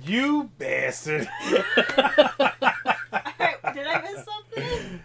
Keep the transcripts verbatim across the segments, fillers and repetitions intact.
You bastard. Alright, did I miss something?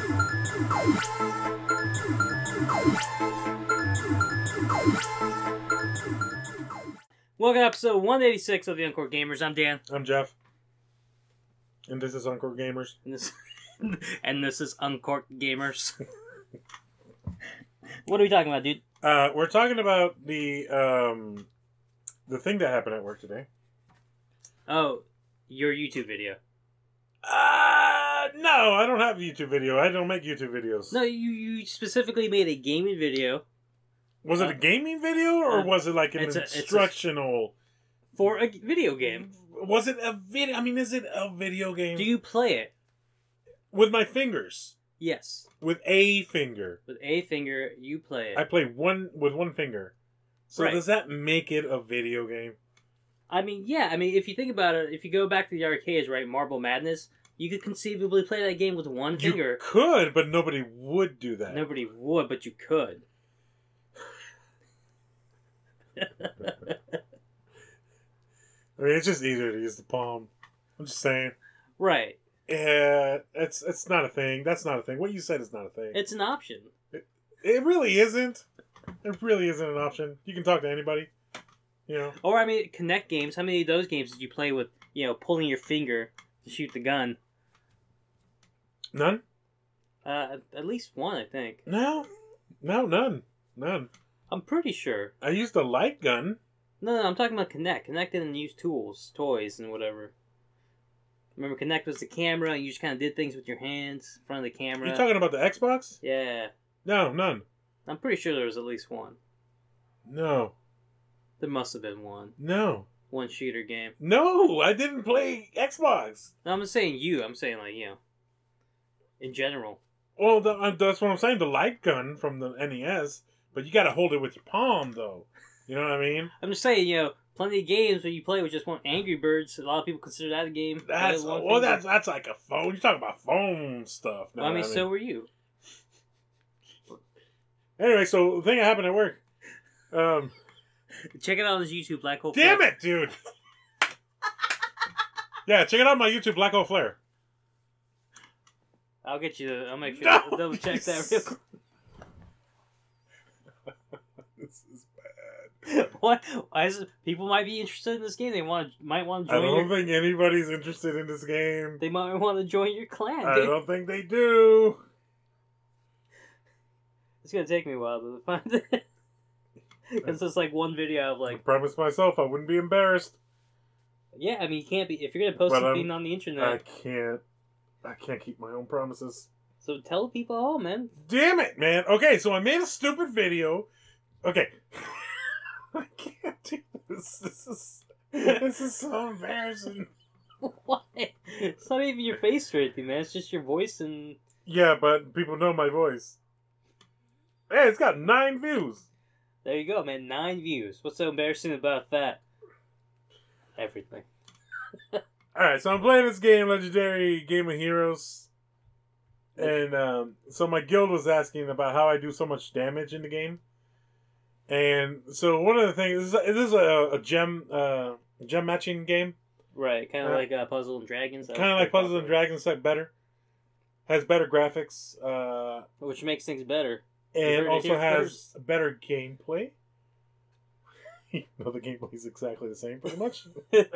Welcome to episode one eighty-six of the Encore Gamers. I'm Dan. I'm Jeff. And this is Encore Gamers. And this, and this is Uncorked Gamers. What are we talking about, dude? Uh, we're talking about the um, the thing that happened at work today. Oh, your YouTube video. Uh, no, I don't have a YouTube video. I don't make YouTube videos. No, you, you specifically made a gaming video. Was it uh, a gaming video or uh, was it like an it's a- it's a- instructional? For a video game. Was it a video? I mean, is it a video game? Do you play it? With my fingers. Yes. With a finger. With a finger, you play it. I play one with one finger. So Right. does that make it a video game? I mean, yeah. I mean, if you think about it, if you go back to the arcades, right, Marble Madness, you could conceivably play that game with one You finger. could, but nobody would do that. Nobody would, but you could. I mean, it's just easier to use the palm. I'm just saying. Right. Yeah, it's it's not a thing. That's not a thing. What you said is not a thing. It's an option. It really isn't. It really isn't an option. You can talk to anybody. You know. Or, I mean, Connect games. How many of those games did you play with, you know, pulling your finger to shoot the gun? None? Uh, at least one, I think. No. No, none. None. I'm pretty sure. I used a light gun. No, no, I'm talking about Connect. Connect didn't use tools, toys, and whatever. Remember, Connect was the camera, and you just kind of did things with your hands in front of the camera. You talking about the Xbox? Yeah. No, none. I'm pretty sure there was at least one. No. There must have been one. No. One shooter game. No, I didn't play Xbox. No, I'm not saying you. I'm saying, like, you know, in general. Well, the, uh, that's what I'm saying. The light gun from the N E S, but you got to hold it with your palm, though. You know what I mean? I'm just saying, you know, plenty of games where you play with just one Angry Birds. A lot of people consider that a game. That's One well, finger. that's that's like a phone. You're talking about phone stuff. Well, I mean, know what so were you. Anyway, so the thing that happened at work. Um, Check it out on his YouTube, Black Hole. damn Flare. it, dude. Yeah, check it out on my YouTube, Black Hole Flare. I'll get you. The, I'll make sure. No, to double check that real quick. This is bad. What? Why is it, people might be interested in this game. They want might want to I join. don't Your, think anybody's interested in this game. they might want to join your clan. I dude. don't think they do. It's gonna take me a while to find it. Because it's like one video of I like, promised myself I wouldn't be embarrassed. yeah. I mean, you can't be if you're gonna post But, something um, on the internet. I can't. I can't keep my own promises. So tell people, oh man, Damn it, man. Okay, so I made a stupid video. Okay. I can't do this. This is this is so embarrassing. what? It's not even your face or anything, man. It's just your voice and. Yeah, but people know my voice. Hey, it's got nine views. There you go, man. Nine views. What's so embarrassing about that? Everything. Alright, so I'm playing this game, Legendary Game of Heroes. And um, so my guild was asking about how I do so much damage in the game. And so one of the things, this is a, a gem uh, gem matching game. Right, kind of Uh, like uh, Puzzle and Dragons. Kind of like Puzzles and Dragons, except better. Has better graphics. Uh, Which makes things better. and heard it also here has first. better gameplay. No, the gameplay is exactly the same, pretty much.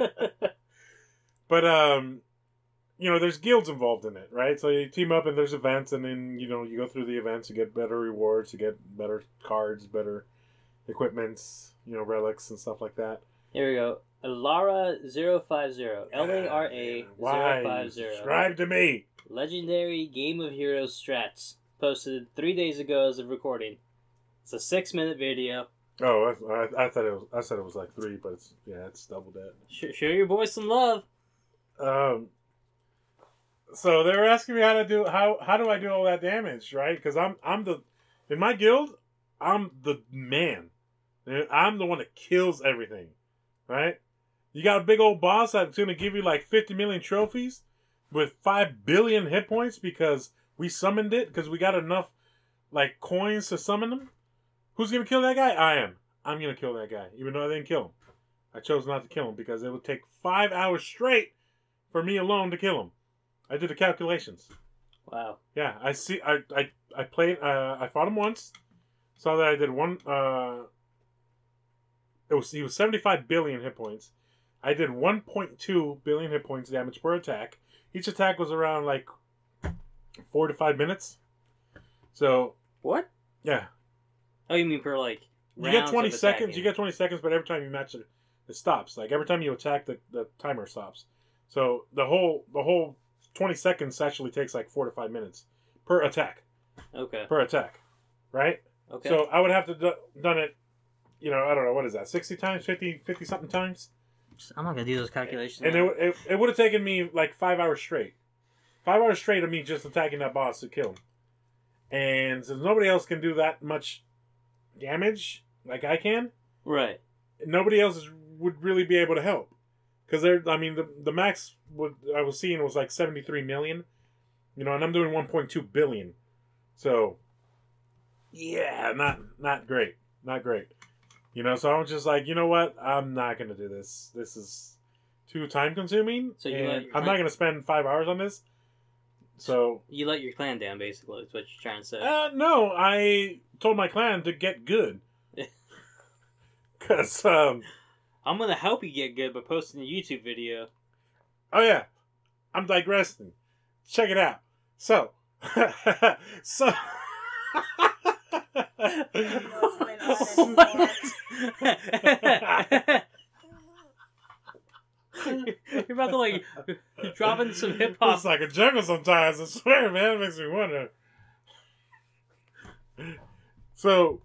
But um, you know, there's guilds involved in it, right? So you team up, and there's events, and then you know you go through the events, you get better rewards, you get better cards, better equipments, you know, relics and stuff like that. Here we go. Lara zero five zero. L A R A Why? zero five zero. Subscribe to me. Legendary Game of Heroes strats. Posted three days ago as of recording. It's a six minute video. Oh, I, I, I thought it was. I said it was like three, but it's yeah, it's double that. Sh- show your boys some love. Um. So they were asking me how to do how how do I do all that damage, right? Because I'm I'm the in my guild, I'm the man. I'm the one that kills everything, right? You got a big old boss that's gonna give you like fifty million trophies with five billion hit points because we summoned it because we got enough like coins to summon them. Who's gonna kill that guy? I am. I'm gonna kill that guy, even though I didn't kill him. I chose not to kill him because it would take five hours straight for me alone to kill him. I did the calculations. Wow. Yeah, I see. I I I played. Uh, I fought him once. Saw that I did one. Uh, it was he was seventy-five billion hit points. I did one point two billion hit points damage per attack. Each attack was around like four to five minutes. So what? Yeah. Oh, you mean for like you get twenty of seconds? attacking. You get twenty seconds, but every time you match it, it stops. Like every time you attack, the, the timer stops. So the whole the whole twenty seconds actually takes like four to five minutes per attack. Okay. Per attack, right? Okay. So I would have to do, done it. You know, I don't know what is that, sixty times, fifty, fifty something times. I'm not gonna do those calculations. And it, it it would have taken me like five hours straight. Five hours straight of me just attacking that boss to kill him. And since nobody else can do that much damage like I can, right? Nobody else is, would really be able to help. Because they're, I mean, the the max what I was seeing was like seventy-three million. You know, and I'm doing one point two billion. So, yeah, not not great. Not great. You know, so I was just like, you know what? I'm not going to do this. This is too time consuming. So you and let your I'm clan... not going to spend five hours on this. So you let your clan down, basically. That's what you're trying to say. Uh, no, I told my clan to get good. Because um, I'm going to help you get good by posting a YouTube video. Oh, yeah. I'm digressing. Check it out. So. so. You're about to like dropping some hip hop. It's like a jungle sometimes. I swear, man, it makes me wonder. So,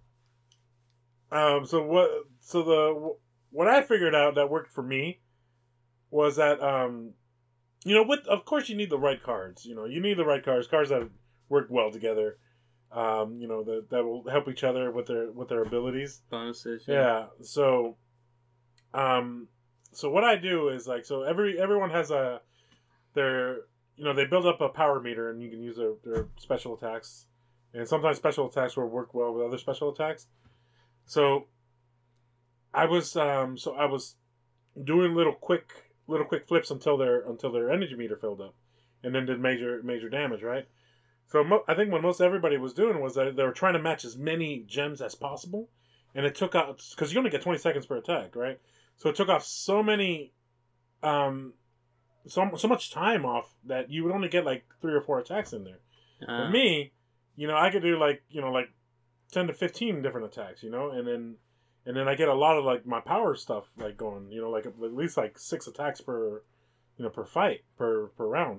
um, so what? So the what I figured out that worked for me was that um, you know, with of course you need the right cards. You know, you need the right cards, cards that work well together. Um, you know, that that will help each other with their with their abilities. Bonuses. Yeah. yeah. So, um, so what I do is like, so every everyone has a their you know they build up a power meter and you can use their, their special attacks, and sometimes special attacks will work well with other special attacks. So, I was um so I was doing little quick little quick flips until their until their energy meter filled up, and then did major major damage, right? So mo- I think what most everybody was doing was that they were trying to match as many gems as possible, and it took out because you only get twenty seconds per attack, right? So it took off so many, um, so so much time off that you would only get like three or four attacks in there. Uh. For me, you know, I could do like you know like ten to fifteen different attacks, you know, and then and then I get a lot of like my power stuff like going, you know, like at least like six attacks per, you know, per fight per per round.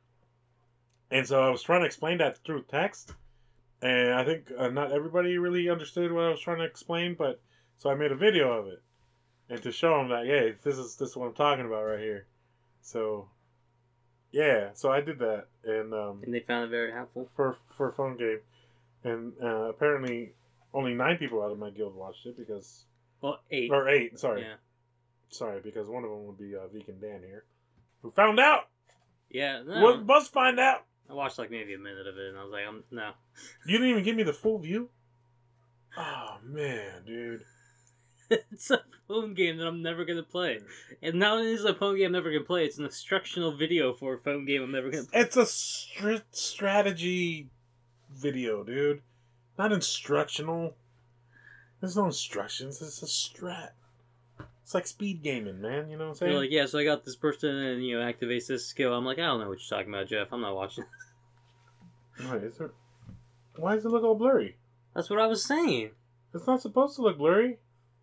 And so I was trying to explain that through text, and I think uh, not everybody really understood what I was trying to explain. But so I made a video of it, and to show them that, yeah, this is this is what I'm talking about right here. So, yeah, so I did that, and um, and they found it very helpful for for a phone game, and uh, apparently only nine people out of my guild watched it because well eight or eight, sorry, yeah, sorry because one of them would be uh, Vegan Dan here, who found out. Yeah, no. Well, must find out. I watched like maybe a minute of it, and I was like, I'm, no. You didn't even give me the full view? Oh, man, dude. It's a phone game that I'm never going to play. And not only is it a phone game I'm never going to play, it's an instructional video for a phone game I'm never going to play. It's a str- strategy video, dude. Not instructional. There's no instructions. It's a strat. It's like speed gaming, man. You know what I'm saying? You're like, yeah, so I got this person and, you know, activates this skill. I'm like, I don't know what you're talking about, Jeff. I'm not watching. Wait, is there... Why does it look all blurry? That's what I was saying. It's not supposed to look blurry.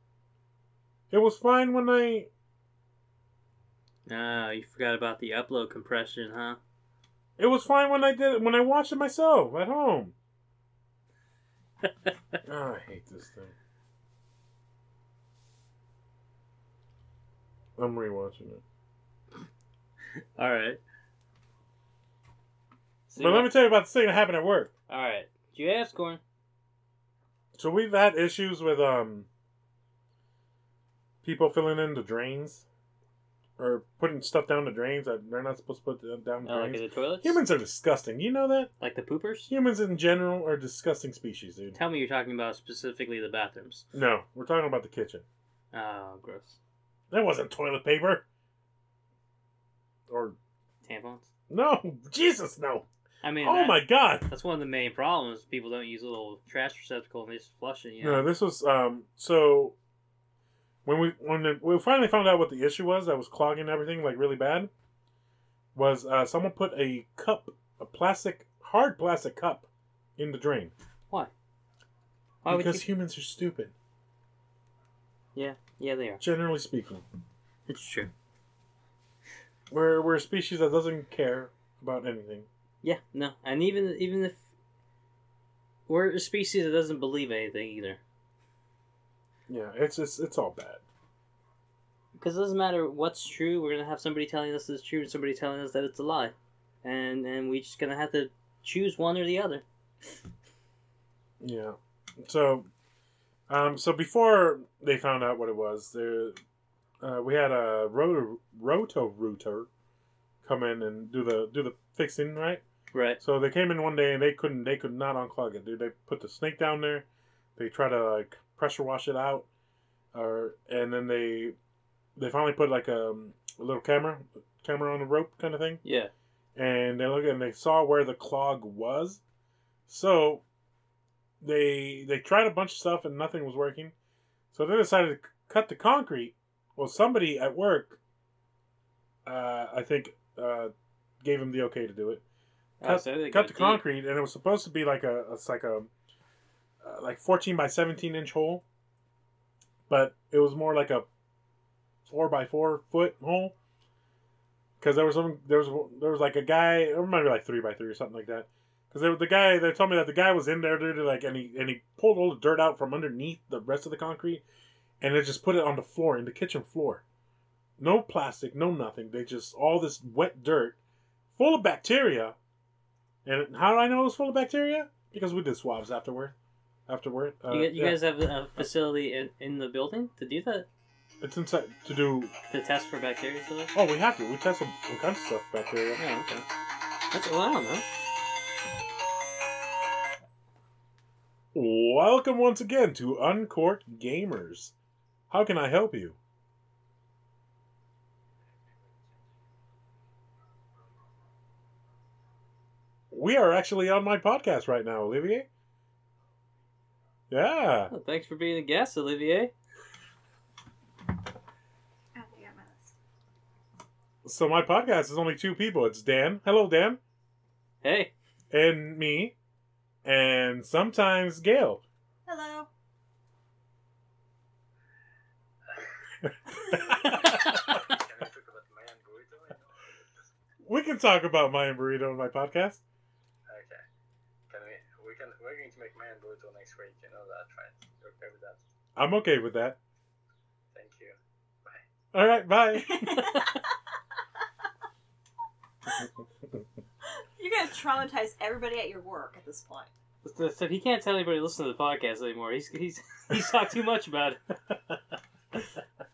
It was fine when I... Ah, you forgot about the upload compression, huh? It was fine when I did it, when I watched it myself at home. Oh, I hate this thing. I'm rewatching it. Alright. But let me tell you about this thing that happened at work. Alright. Did you ask, Corn? So we've had issues with um people filling in the drains. Or putting stuff down the drains that they're not supposed to put down the oh, drains. like in the toilets? Humans are disgusting. You know that? Like the poopers? Humans in general are disgusting species, dude. Tell me you're talking about specifically the bathrooms. No, we're talking about the kitchen. Oh, gross. That wasn't toilet paper. Or Tampons. no, Jesus, no. I mean, Oh that, my God. that's one of the main problems. People don't use a little trash receptacle and they just flush it. You know? No, this was um. So when we when the, we finally found out what the issue was that was clogging everything like really bad, was uh, someone put a cup, a plastic, hard plastic cup, in the drain. Why? Why because would you... humans are stupid. Yeah, yeah, they are. Generally speaking, It's true. we're we're a species that doesn't care about anything. Yeah, no, and even even if we're a species that doesn't believe anything either, Yeah, it's it's it's all bad. because it doesn't matter what's true. We're gonna have somebody telling us it's true and somebody telling us that it's a lie, and and we just gonna have to choose one or the other. Yeah. So, um, so before they found out what it was, there, uh, we had a roto roto rooter come in and do the do the fixing, right? Right. So they came in one day and they couldn't they could not unclog it, dude. They put the snake down there, they try to like pressure wash it out, or and then they they finally put like a, a little camera camera on a rope kind of thing, Yeah. and they look and they saw where the clog was, so they they tried a bunch of stuff and nothing was working, so they decided to c- cut the concrete. Well, somebody at work, uh, I think, uh, gave him the okay to do it. Oh, Cut, so they cut go the deep. concrete, and it was supposed to be like a, it's like a, uh, like fourteen by seventeen inch hole, but it was more like a four by four foot hole. Because there was some, there was there was like a guy, it might be like three by three or something like that. Because the guy, they told me that the guy was in there, dude, like, and he and he pulled all the dirt out from underneath the rest of the concrete, and they just put it on the floor, in the kitchen floor. No plastic, no nothing. They just all this wet dirt, full of bacteria. And how do I know it was full of bacteria? Because we did swabs afterward. Afterward, uh, You, you yeah. guys have a facility in, in the building to do that? It's inside to do. To test for bacteria and stuff? Oh, we have to. We test some, all kinds of stuff bacteria. Yeah, okay. That's, well, I don't know. Welcome once again to Uncorked Gamers. How can I help you? We are actually on my podcast right now, Olivier. Yeah. Well, thanks for being a guest, Olivier. Oh, I got my list. So my podcast is only two people. It's Dan. Hello, Dan. Hey. And me. And sometimes Gail. Hello. We can talk about Mayan Burrito on my podcast. Okay. Can we? We can. We're going to make man burrito next week. You know that, right? You're okay with that? I'm okay with that. Thank you. Bye. All right, bye. You're gonna traumatize everybody at your work at this point. So, so he can't tell anybody to listen to the podcast anymore. He's he's he's talked too much about it.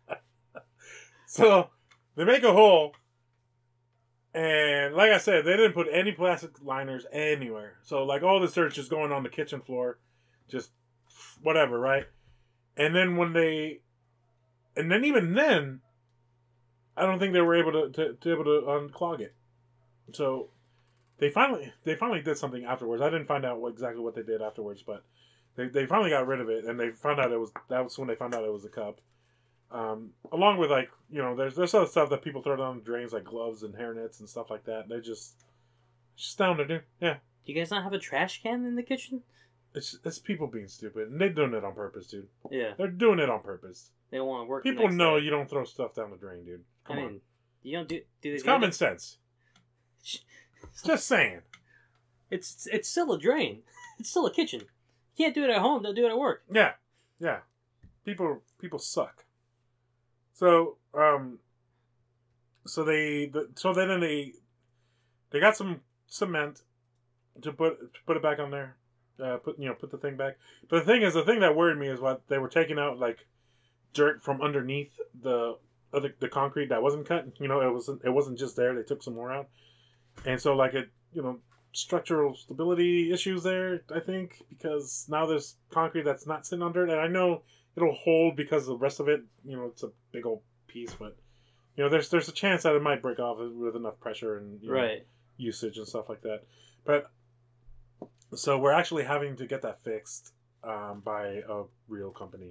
So they make a hole, and like I said, they didn't put any plastic liners anywhere. So like all this dirt's just going on the kitchen floor, just whatever, right? And then when they, and then even then, I don't think they were able to to, to able to unclog it. So they finally they finally did something afterwards. I didn't find out what, exactly what they did afterwards, but they they finally got rid of it, and they found out it was that was when they found out it was a cup. Um, along with like you know, there's there's other stuff that people throw down the drains like gloves and hairnets and stuff like that. They just it's just down there, dude. Yeah, Do you guys not have a trash can in the kitchen? it's it's people being stupid, and they're doing it on purpose, dude. Yeah. They're doing it on purpose. They don't want to work. the People next know day. you don't throw stuff down the drain, dude. Come I on, mean, you don't do. Do they it's do common that? sense. Just saying. It's it's still a drain. It's still a kitchen. You can't do it at home. Don't do it at work. Yeah, yeah. People people suck. So um, so they the, so then they they got some cement to put to put it back on there. Uh, put you know put the thing back. But the thing is, the thing that worried me is what they were taking out like dirt from underneath the other the concrete that wasn't cut. You know, it wasn't it wasn't just there. They took some more out, and so like it you know. structural stability issues there, I think, because now there's concrete that's not sitting on dirt, and I know it'll hold because the rest of it, you know, it's a big old piece, but you know, there's there's a chance that it might break off with enough pressure and you know, Right. usage and stuff like that. But so we're actually having to get that fixed um, by a real company.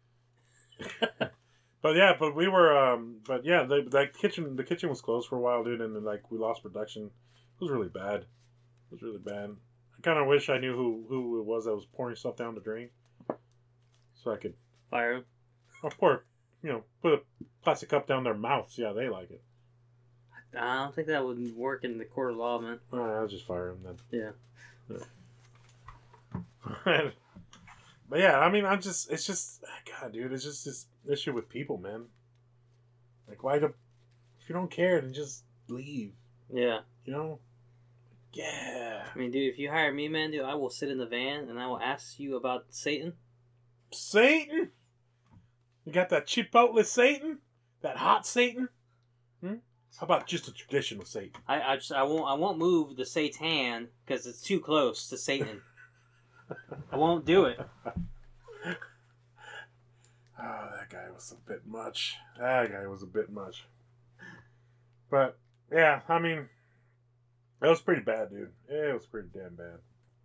But yeah, but we were, um, but yeah, the, that kitchen, the kitchen was closed for a while, dude, and then, like we lost production. It was really bad. It was really bad. I kind of wish I knew who who it was that was pouring stuff down the drain, so I could, Fire him. or pour, you know, put a plastic cup down their mouths. Yeah, they like it. I don't think that would work in the court of law, man. All right, I'll just fire him then. Yeah. Yeah. But yeah, I mean, I'm just, it's just, God, dude, it's just this issue with people, man. Like, why do, if you don't care, then just leave, Yeah. you know? Yeah. I mean, dude, if you hire me, man, dude, I will sit in the van and I will ask you about Satan. Satan? You got that Chipotle Satan? That hot Satan? Hmm? How about just a traditional Satan? I, I just I won't I won't move the Satan because it's too close to Satan. I won't do it. Oh, that guy was a bit much. That guy was a bit much. But, yeah, I mean, it was pretty bad, dude. It was pretty damn bad.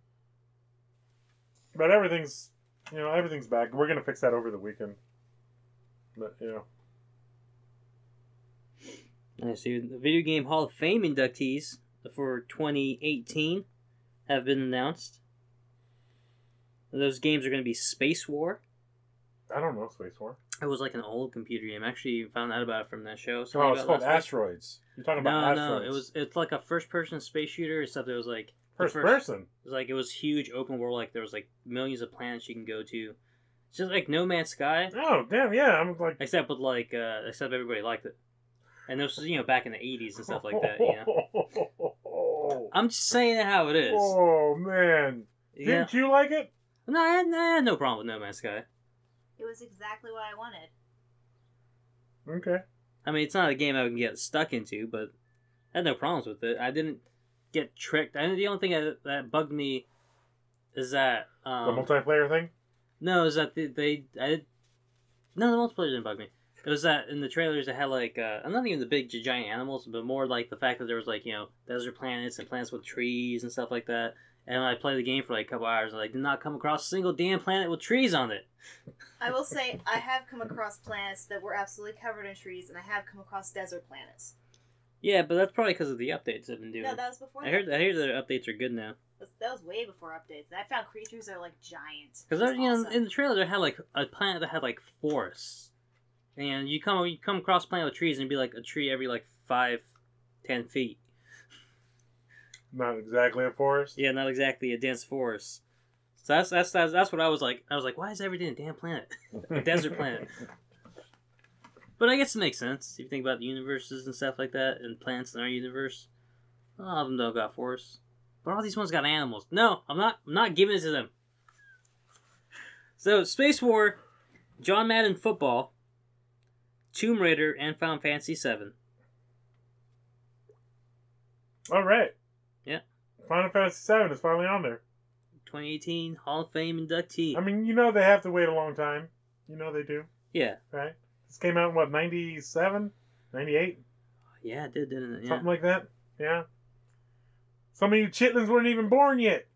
But everything's, you know, everything's back. We're going to fix that over the weekend. But, you know. I see the Video Game Hall of Fame inductees for twenty eighteen have been announced. Those games are going to be Space War. I don't know, Space War. It was like an old computer game. Actually, found out about it from that show. Oh, Something it's about called last week. Asteroids. You're talking No, about no, Asteroids. it was it's like a first-person space shooter. Except it was like the First, first person. It was like it was huge open world. Like there was like millions of planets you can go to. It's just like No Man's Sky, Oh, damn, yeah. I'm like... except with like uh, except everybody liked it. And this was you know back in the eighties and stuff like that. You know, I'm just saying how it is. Oh, man. Yeah. Didn't you like it? No, I had, I had no problem with No Man's Sky. It was exactly what I wanted. Okay. I mean, it's not a game I would get stuck into, but I had no problems with it. I didn't get tricked. I think the only thing that, that bugged me is that um, The multiplayer thing? no, is that they, they I no the multiplayer didn't bug me. It was that in the trailers it had like uh, not even the big giant animals, but more like the fact that there was like you know desert planets and planets with trees and stuff like that. And when I played the game for like a couple hours, I did not come across a single damn planet with trees on it. I will say I have come across planets that were absolutely covered in trees, and I have come across desert planets. Yeah, but that's probably because of the updates I've been doing. No, that was before. I heard I hear the updates are good now. That was, that was way before updates. I found creatures that are like giant. Because It's you know awesome. in the trailer they had like a planet that had like forests, and you come you come across a planet with trees and it'd be like a tree every like five, ten feet. Not exactly a forest. Yeah, not exactly a dense forest. So that's that's that's, that's what I was like. I was like, why is everything a damn planet, a desert planet? But I guess it makes sense if you think about the universes and stuff like that, and planets in our universe. A lot of them don't got forests, but all these ones got animals. No, I'm not. I'm not giving it to them. So Space War, John Madden Football, Tomb Raider, and Final Fantasy seven. All right. Yeah. Final Fantasy seven is finally on there. twenty eighteen Hall of Fame inductee. I mean, you know they have to wait a long time. You know they do, Yeah. right? This came out in, what, ninety-seven? ninety-eight? Yeah, it did, didn't it? Yeah. Something like that? Yeah. Some of you chitlins weren't even born yet.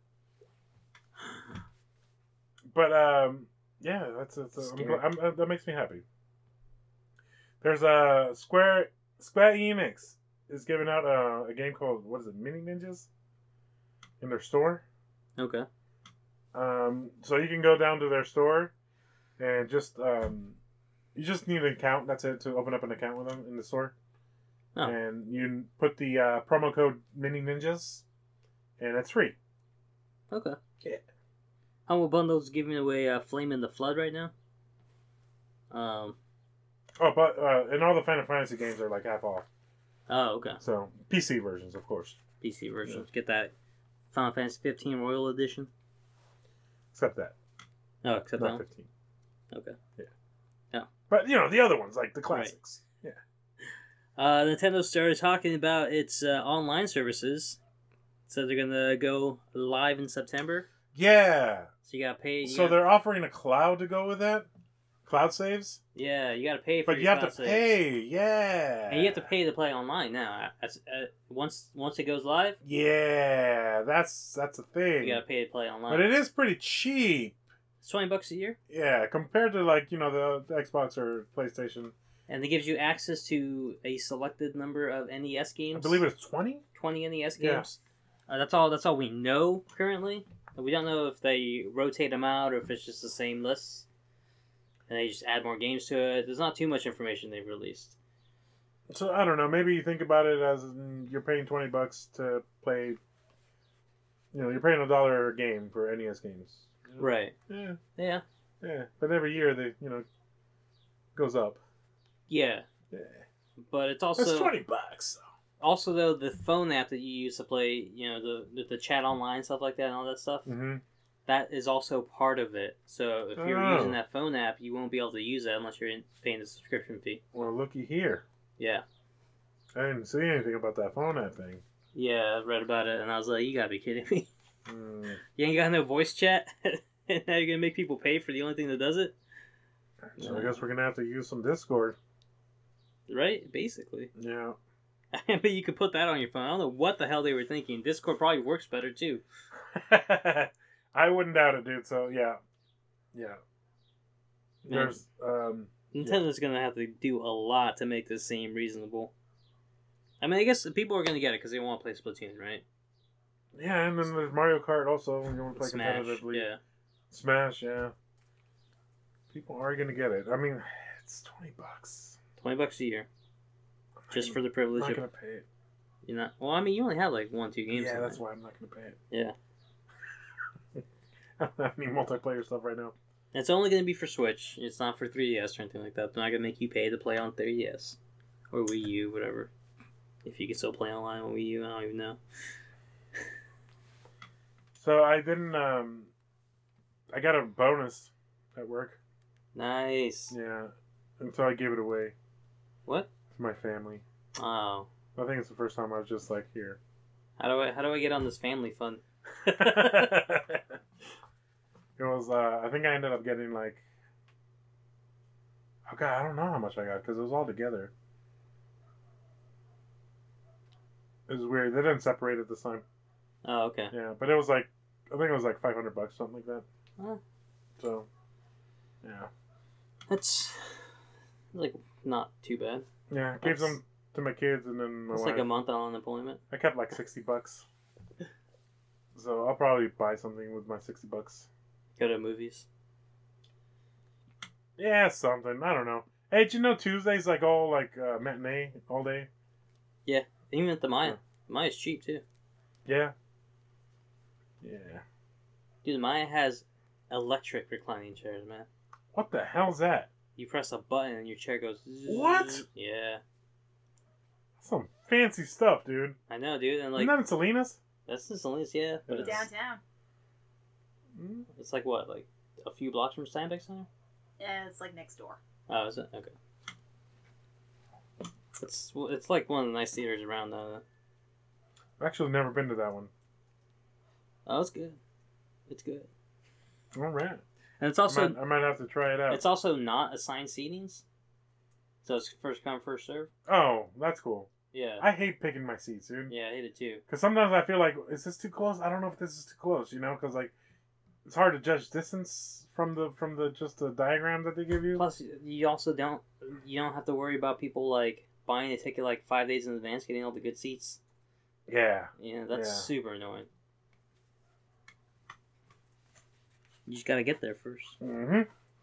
But, um, yeah, that's, that's uh, I'm, Scary. gl- I'm, uh, that makes me happy. There's a Square, Square Enix is giving out a, a game called, what is it, Mini Ninjas? In their store. Okay. Um, so you can go down to their store and just um, you just need an account. That's it, to open up an account with them in the store. Oh. And you put the uh, promo code Mini Ninjas, and it's free. Okay. Yeah. Humble Bundle's giving away uh, Flame in the Flood right now. Um. Oh, but uh, and all the Final Fantasy games are like half off. Oh, okay. So P C versions, of course, P C versions. Get that Final Fantasy fifteen Royal Edition. except that, Oh, except that not one? fifteen. Okay. But you know the other ones, like the classics. Yeah. Uh, Nintendo started talking about its uh, online services. So they're gonna go live in September. Yeah. So you gotta pay. You So gotta- they're offering a cloud to go with that. cloud saves, Yeah, you gotta pay for but your you have to cloud saves. pay. Yeah, And you have to pay to play online now. As, uh, once once it goes live, Yeah, that's that's a thing. you gotta pay to play online. But it is pretty cheap. It's twenty bucks a year, Yeah, compared to like you know the, the Xbox or PlayStation. and it gives you access to a selected number of N E S games. I believe it's twenty. twenty N E S Yeah. games. Uh, that's all. That's all we know currently. We don't know if they rotate them out or if it's just the same list, and they just add more games to it. There's not too much information they've released. So I don't know. Maybe you think about it as mm, you're paying twenty bucks to play. You know, you're paying a dollar a game for N E S games. Right. Yeah, Yeah. yeah. But every year they, you know, goes up. Yeah. Yeah. But it's also That's twenty bucks. also though the phone app that you use to play, you know, the the, the chat online stuff like that and all that stuff. Mm-hmm. That is also part of it. So if you're Oh. using that phone app, you won't be able to use that unless you're in, paying the subscription fee. Well, looky here. Yeah. I didn't see anything about that phone app thing. Yeah, I read about it and I was like, you gotta be kidding me. Mm. You ain't got no voice chat, and now you're gonna make people pay for the only thing that does it, So I guess we're gonna have to use some Discord. right? Basically, Yeah. but you could put that on your phone. I don't know what the hell they were thinking. Discord probably works better too. I wouldn't doubt it, dude. So yeah, yeah. Man. There's um. Nintendo's gonna have to do a lot to make this seem reasonable. I mean, I guess people are gonna get it because they want to play Splatoon, right? Yeah, and then there's Mario Kart also. When you want to play Smash, competitively. yeah. Smash, yeah. People are gonna get it. I mean, it's twenty bucks. Twenty bucks a year, just I'm for the privilege not of gonna pay it. you're not. Well, I mean, you only have like one, two games. Yeah, in that's there. why I'm not gonna pay it. Yeah, I don't have any multiplayer stuff right now. it's only gonna be for Switch. It's not for three D S or anything like that. They're not gonna make you pay to play on three D S or Wii U, whatever. If you can still play online on Wii U, I don't even know. So I didn't. Um, I got a bonus at work. Nice. Yeah, and so I gave it away What? to my family. Oh, I think it's the first time I was just like here. how do I how do I get on this family fund? It was. Uh, I think I ended up getting like. Oh god, I don't know how much I got because it was all together. It was weird. They didn't separate it this time. Oh, okay. Yeah, but it was like I think it was like five hundred bucks, something like that. Oh. So, yeah, That's like not too bad. yeah. I gave That's- them to my kids and then my It's wife. like a month on unemployment. I kept like sixty bucks. So I'll probably buy something with my sixty bucks. Go to movies. Yeah, something. I don't know. Hey, did you know Tuesday's like all like uh, matinee all day? Even at the Maya. Maya's cheap too. Yeah. Yeah. Dude, the Maya has electric reclining chairs, man. What the hell's that? You press a button and your chair goes. zzz. What? Yeah, Some fancy stuff, dude. I know, dude. And like Isn't that in Salinas? that's in Salinas, yeah, but it's Downtown. Mm. it's like what, like a few blocks from Steinbeck Center. Yeah, it's like next door. Oh, is it? Okay. It's well, it's like one of the nice theaters around. Uh, I've actually never been to that one. oh, it's good. It's good, All right. and it's also I, might, I might have to try it out. it's also not assigned seatings, so it's first come first serve. Oh, that's cool. Yeah, I hate picking my seats, dude. yeah, I hate it too. Because sometimes I feel like, is this too close? I don't know if this is too close, you know? Because, like, it's hard to judge distance from the from the just the diagram that they give you. Plus, you also don't you don't have to worry about people like buying a ticket like five days in advance, getting all the good seats. Yeah. Yeah, that's Yeah. super annoying. You just gotta get there first. Mm-hmm.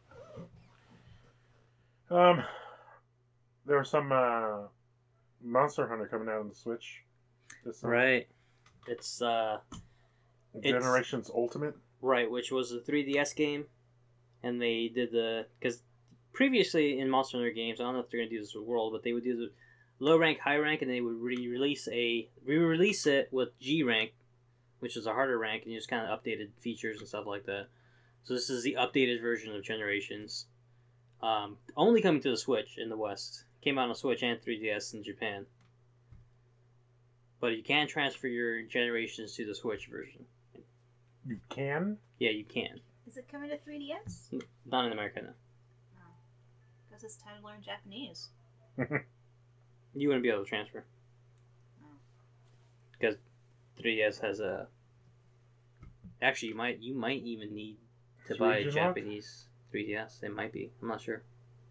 Um, there was some uh, Monster Hunter coming out on the Switch. This summer. Right. It's uh Generations Ultimate. right, which was a three D S game, and they did the because previously in Monster Hunter games, I don't know if they're gonna do this with World, but they would do the low rank, high rank, and they would re-release a re-release it with G rank, which is a harder rank, and you just kind of updated features and stuff like that. So this is the updated version of Generations, um, only coming to the Switch in the West. Came out on Switch and three D S in Japan, but you can transfer your Generations to the Switch version. You can? Yeah, you can. Is it coming to three D S? Not in America, no. Because it's time to learn Japanese. You wouldn't be able to transfer. Oh. Because three D S has a. Actually, you might you might even need to Is buy a region Japanese three D S. It might be. I'm not sure.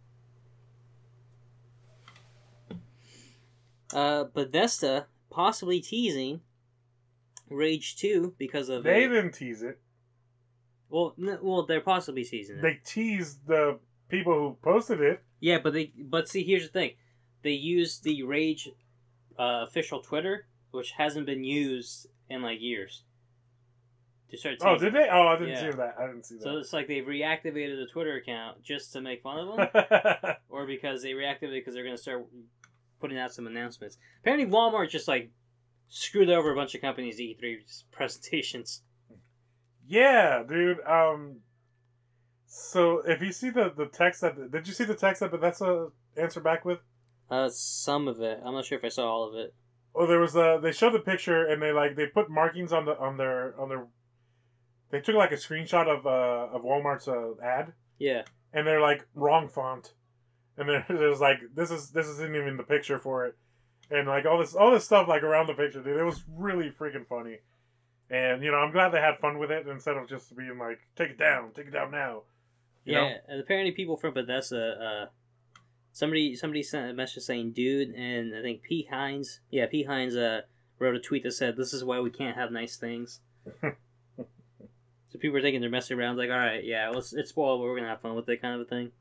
Uh, Bethesda possibly teasing Rage two because of They a- didn't tease it. well, n- well, they're possibly teasing it. They teased the people who posted it. Yeah, but they but see, here's the thing, they used the Rage uh, official Twitter, which hasn't been used in like years. To start Oh, teasing. did they? Oh, I didn't Yeah. see that. I didn't see So that. it's like they reactivated the Twitter account just to make fun of them, or because they reactivated because they're going to start putting out some announcements. Apparently, Walmart just like screwed over a bunch of companies' E three presentations. Yeah, dude. Um. So if you see the the text that did you see the text that Bethesda answered back with? Uh, some of it. I'm not sure if I saw all of it. Oh, there was a. They showed the picture and they like they put markings on the on their on their. They took like a screenshot of uh of Walmart's uh, ad Yeah. and they're like wrong font, and there- there's like this is this isn't even the picture for it, and like all this all this stuff like around the picture, dude. It was really freaking funny, and you know I'm glad they had fun with it instead of just being like take it down, take it down now. You Yeah, know? and apparently people from Bethesda, uh, somebody somebody sent a message saying, "Dude," and I think P. Hines, yeah, P. Hines, uh, wrote a tweet that said, "This is why we can't have nice things." So people are thinking they're messing around, like, all right, yeah, let's it's spoiled, but we're gonna have fun with it, kind of a thing.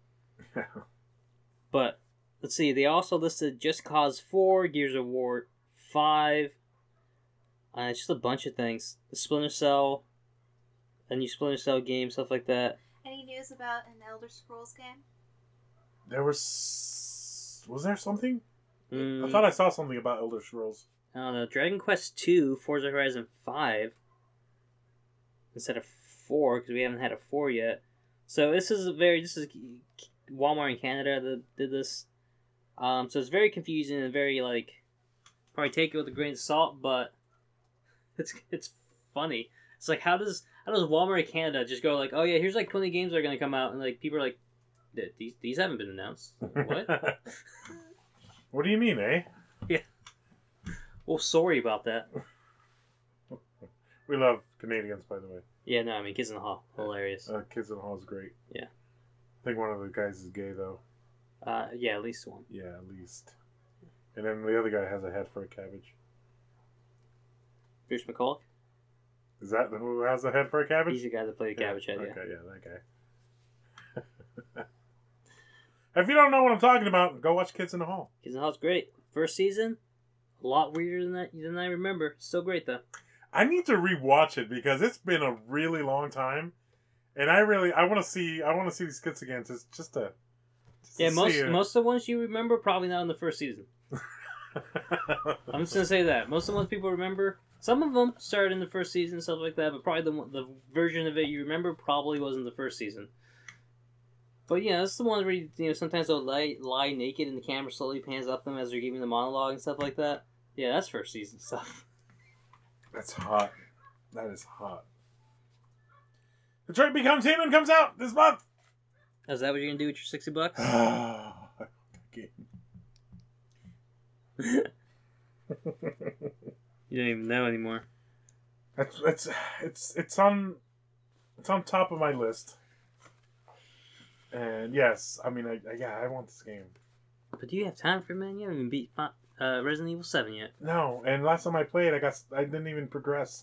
But let's see, they also listed Just Cause four, Gears of War five, uh, just a bunch of things. The Splinter Cell, a new Splinter Cell game, stuff like that. Any news about an Elder Scrolls game? There was was there something? Mm, I thought I saw something about Elder Scrolls. I don't know. Dragon Quest two, Forza Horizon five, instead of four, because we haven't had a four yet. So this is a very this is Walmart in Canada that did this. Um, so it's very confusing and very like probably take it with a grain of salt, but it's it's funny. It's like how does how does Walmart in Canada just go like, oh yeah, here's like twenty games that are gonna come out, and like people are like, these these haven't been announced. What? What do you mean, eh? Well, sorry about that. We love Canadians, by the way. Yeah, no, I mean Kids in the Hall, hilarious. Uh, Kids in the Hall is great. Yeah. I think one of the guys is gay though. Uh, yeah, at least one. Yeah, at least. And then the other guy has a head for a cabbage. Bruce McCulloch. Is that who has a head for a cabbage? He's the guy that played Cabbage Head. Okay, Yeah. yeah, that guy. If you don't know what I'm talking about, go watch Kids in the Hall. Kids in the Hall's great. First season, a lot weirder than that than I remember. Still great though. I need to rewatch it because it's been a really long time, and I really I want to see I want to see these skits again just just to. Just Yeah, to most see it. most of the ones you remember probably not in the first season. I'm just gonna say that most of the ones people remember. Some of them started in the first season, stuff like that, but probably the one- the version of it you remember probably wasn't the first season. But yeah, that's the ones where you, you know sometimes they'll lie, lie naked and the camera slowly pans up them as they're giving the monologue and stuff like that. Yeah, that's first season stuff. That's hot. That is hot. Detroit Becomes Human comes out this month. Is that what you're gonna do with your sixty bucks? Okay. You don't even know anymore. It's it's it's it's on it's on top of my list. And yes, I mean, I, I yeah, I want this game. But do you have time for it, man? You haven't even beat uh, Resident Evil seven yet. No, and last time I played, I got I didn't even progress.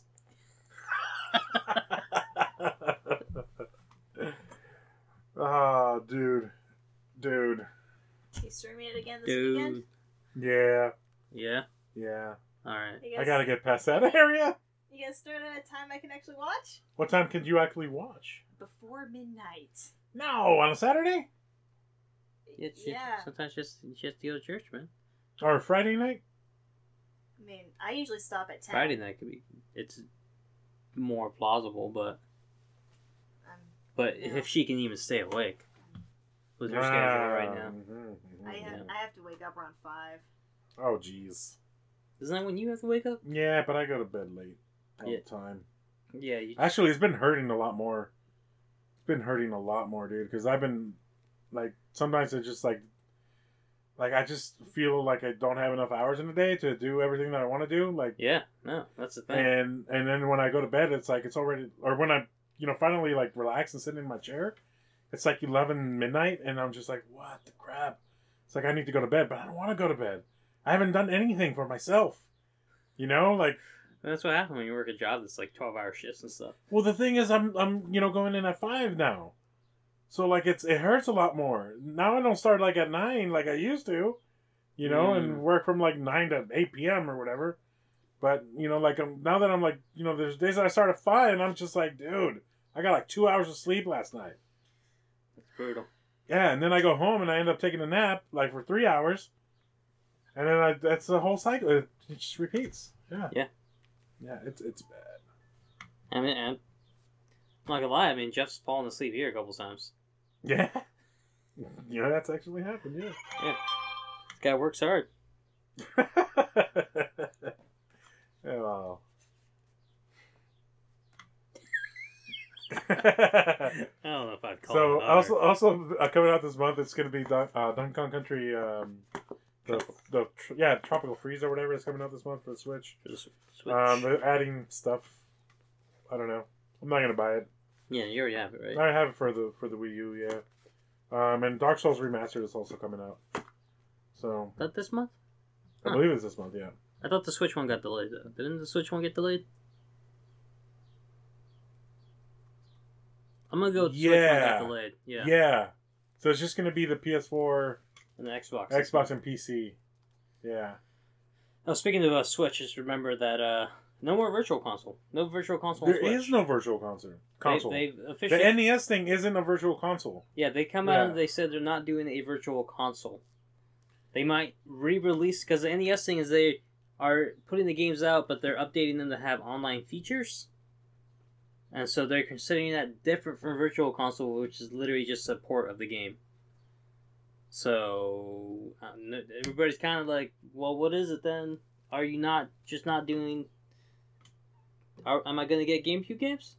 Ah, dude, dude, You streaming it again this Dude. weekend? yeah, Yeah? yeah. Alright. You I guys, gotta get past that area. You guys start at a time I can actually watch? What time can you actually watch? Before midnight. No, on a Saturday Yeah, she, Yeah. sometimes just she has to go to church, man. or Friday night. I mean, I usually stop at ten. Friday night could be it's more plausible, but Um, but Yeah. if she can even stay awake with her schedule right now, Mhm, mhm, I have Yeah. I have to wake up around five. Oh, jeez. isn't that when you have to wake up? Yeah, but I go to bed late all Yeah. the time. Yeah, you, Actually, it's been hurting a lot more. It's been hurting a lot more, dude, because I've been Like sometimes it's just like, like I just feel like I don't have enough hours in the day to do everything that I want to do. Like Yeah, no, that's the thing. and and then when I go to bed, it's like it's already, or when I you know finally like relax and sit in my chair, it's like eleven midnight, and I'm just like, what the crap? It's like I need to go to bed, but I don't want to go to bed. I haven't done anything for myself. You know, like. That's what happens when you work a job that's like twelve hour shifts and stuff. Well, the thing is, I'm I'm you know going in at five now, so like it's it hurts a lot more. Now I don't start like at nine like I used to, you know, Mm. and work from like nine to eight p m or whatever. But you know, like I'm now that I'm like you know, there's days that I start at five, and I'm just like, dude, I got like two hours of sleep last night. It's brutal. Yeah, and then I go home and I end up taking a nap like for three hours, and then I, that's the whole cycle. It, it just repeats. Yeah. Yeah. Yeah, it's it's bad. I mean, I'm not gonna lie. I mean, Jeff's fallen asleep here a couple times. Yeah. Yeah, that's actually happened. Yeah. Yeah, this guy works hard. Oh. I don't know if I'd call So it also also uh, coming out this month, it's gonna be Dun- uh, Donkey Kong Country. Um, the the tr- yeah Tropical Freeze or whatever is coming out this month for the Switch. For the s- Switch. Um, they're adding stuff. I don't know. I'm not gonna buy it. yeah, you already have it, right? I have it for the for the Wii U. Yeah. Um, and Dark Souls Remastered is also coming out. So Is that this month? I Huh. believe it's this month. Yeah. I thought the Switch one got delayed, though. Didn't the Switch one get delayed? I'm gonna go with the Switch one Yeah. got delayed. Yeah. Yeah. So it's just gonna be the P S four, And the Xbox. Xbox, and P C. Yeah. Oh, speaking of uh, Switch, just remember that uh, no more Virtual Console. No Virtual Console on There Switch. is no virtual console. Console. They, they've the officially... N E S thing isn't a virtual console. Yeah, they come out and Yeah. they said they're not doing a Virtual Console. They might re-release... Because the N E S thing is they are putting the games out, but they're updating them to have online features. And so they're considering that different from Virtual Console, which is literally just support of the game. So um, everybody's kind of like, well, what is it then? Are you not just not doing? Are, am I gonna get GameCube games?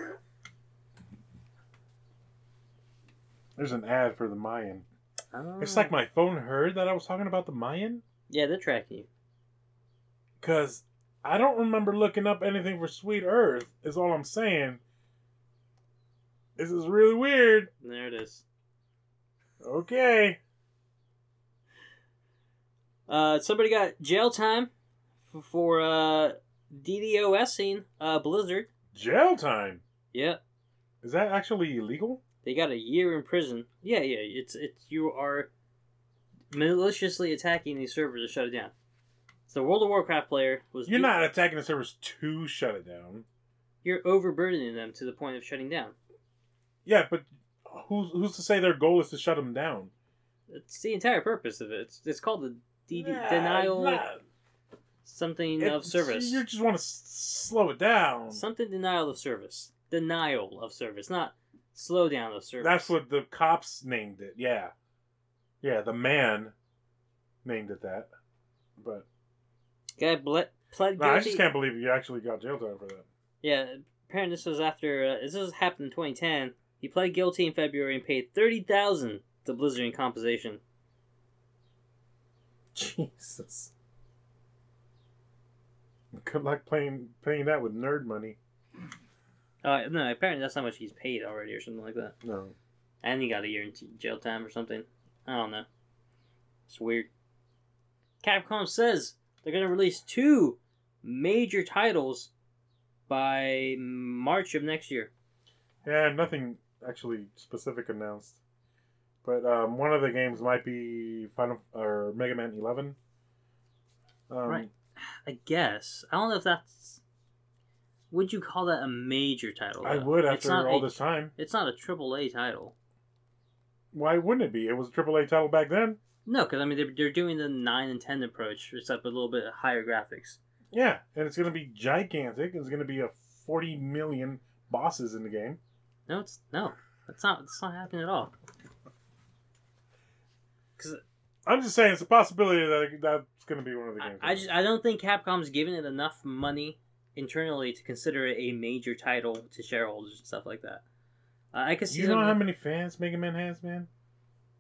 There's an ad for the Mayan. Oh. It's like my phone heard that I was talking about the Mayan. Yeah, they're tracking you. Because I don't remember looking up anything for Sweet Earth, is all I'm saying. This is really weird. There it is. Okay. Uh, somebody got jail time f- for uh DDoSing uh Blizzard. Jail time. Yeah, Is that actually illegal? they got a year in prison. Yeah, yeah. It's it's you are maliciously attacking these servers to shut it down. So World of Warcraft player was. You're do- not attacking the servers to shut it down. You're overburdening them to the point of shutting down. Yeah, but who's who's to say their goal is to shut them down? It's the entire purpose of it. It's, it's called the D- Nah, denial nah. something It- of service. You just want to s- slow it down. Something denial of service. Denial of service, not slow down of service. That's what the cops named it. Yeah, yeah. The man named it that. But Guy ble- pled nah, I guilty. just can't believe you actually got jail time for that. Yeah, apparently this was after. Uh, this was happened in twenty ten. He pled guilty in February and paid thirty thousand dollars to Blizzard in compensation. Jesus. Good luck playing paying that with nerd money. Uh, no, apparently that's how much he's paid already or something like that. No. And he got a year in t- jail time or something. I don't know. It's weird. Capcom says they're going to release two major titles by March of next year. Yeah, nothing actually specific announced. But um, one of the games might be Final or Mega Man eleven. Um, Right. I guess. I don't know if that's... Would you call that a major title? I though? would It's after not all a- this time. It's not a triple A title. Why wouldn't it be? It was a triple A title back then. No, because I mean they're, they're doing the nine and ten approach, except with a little bit higher graphics. Yeah, and it's going to be gigantic. It's going to be a forty million bosses in the game. No, it's no, that's not. That's not happening at all. Because I'm just saying it's a possibility that that's going to be one of the I, games. I just I don't think Capcom's given it enough money internally to consider it a major title to shareholders and stuff like that. Uh, I could see you know them- how many fans Mega Man has, man?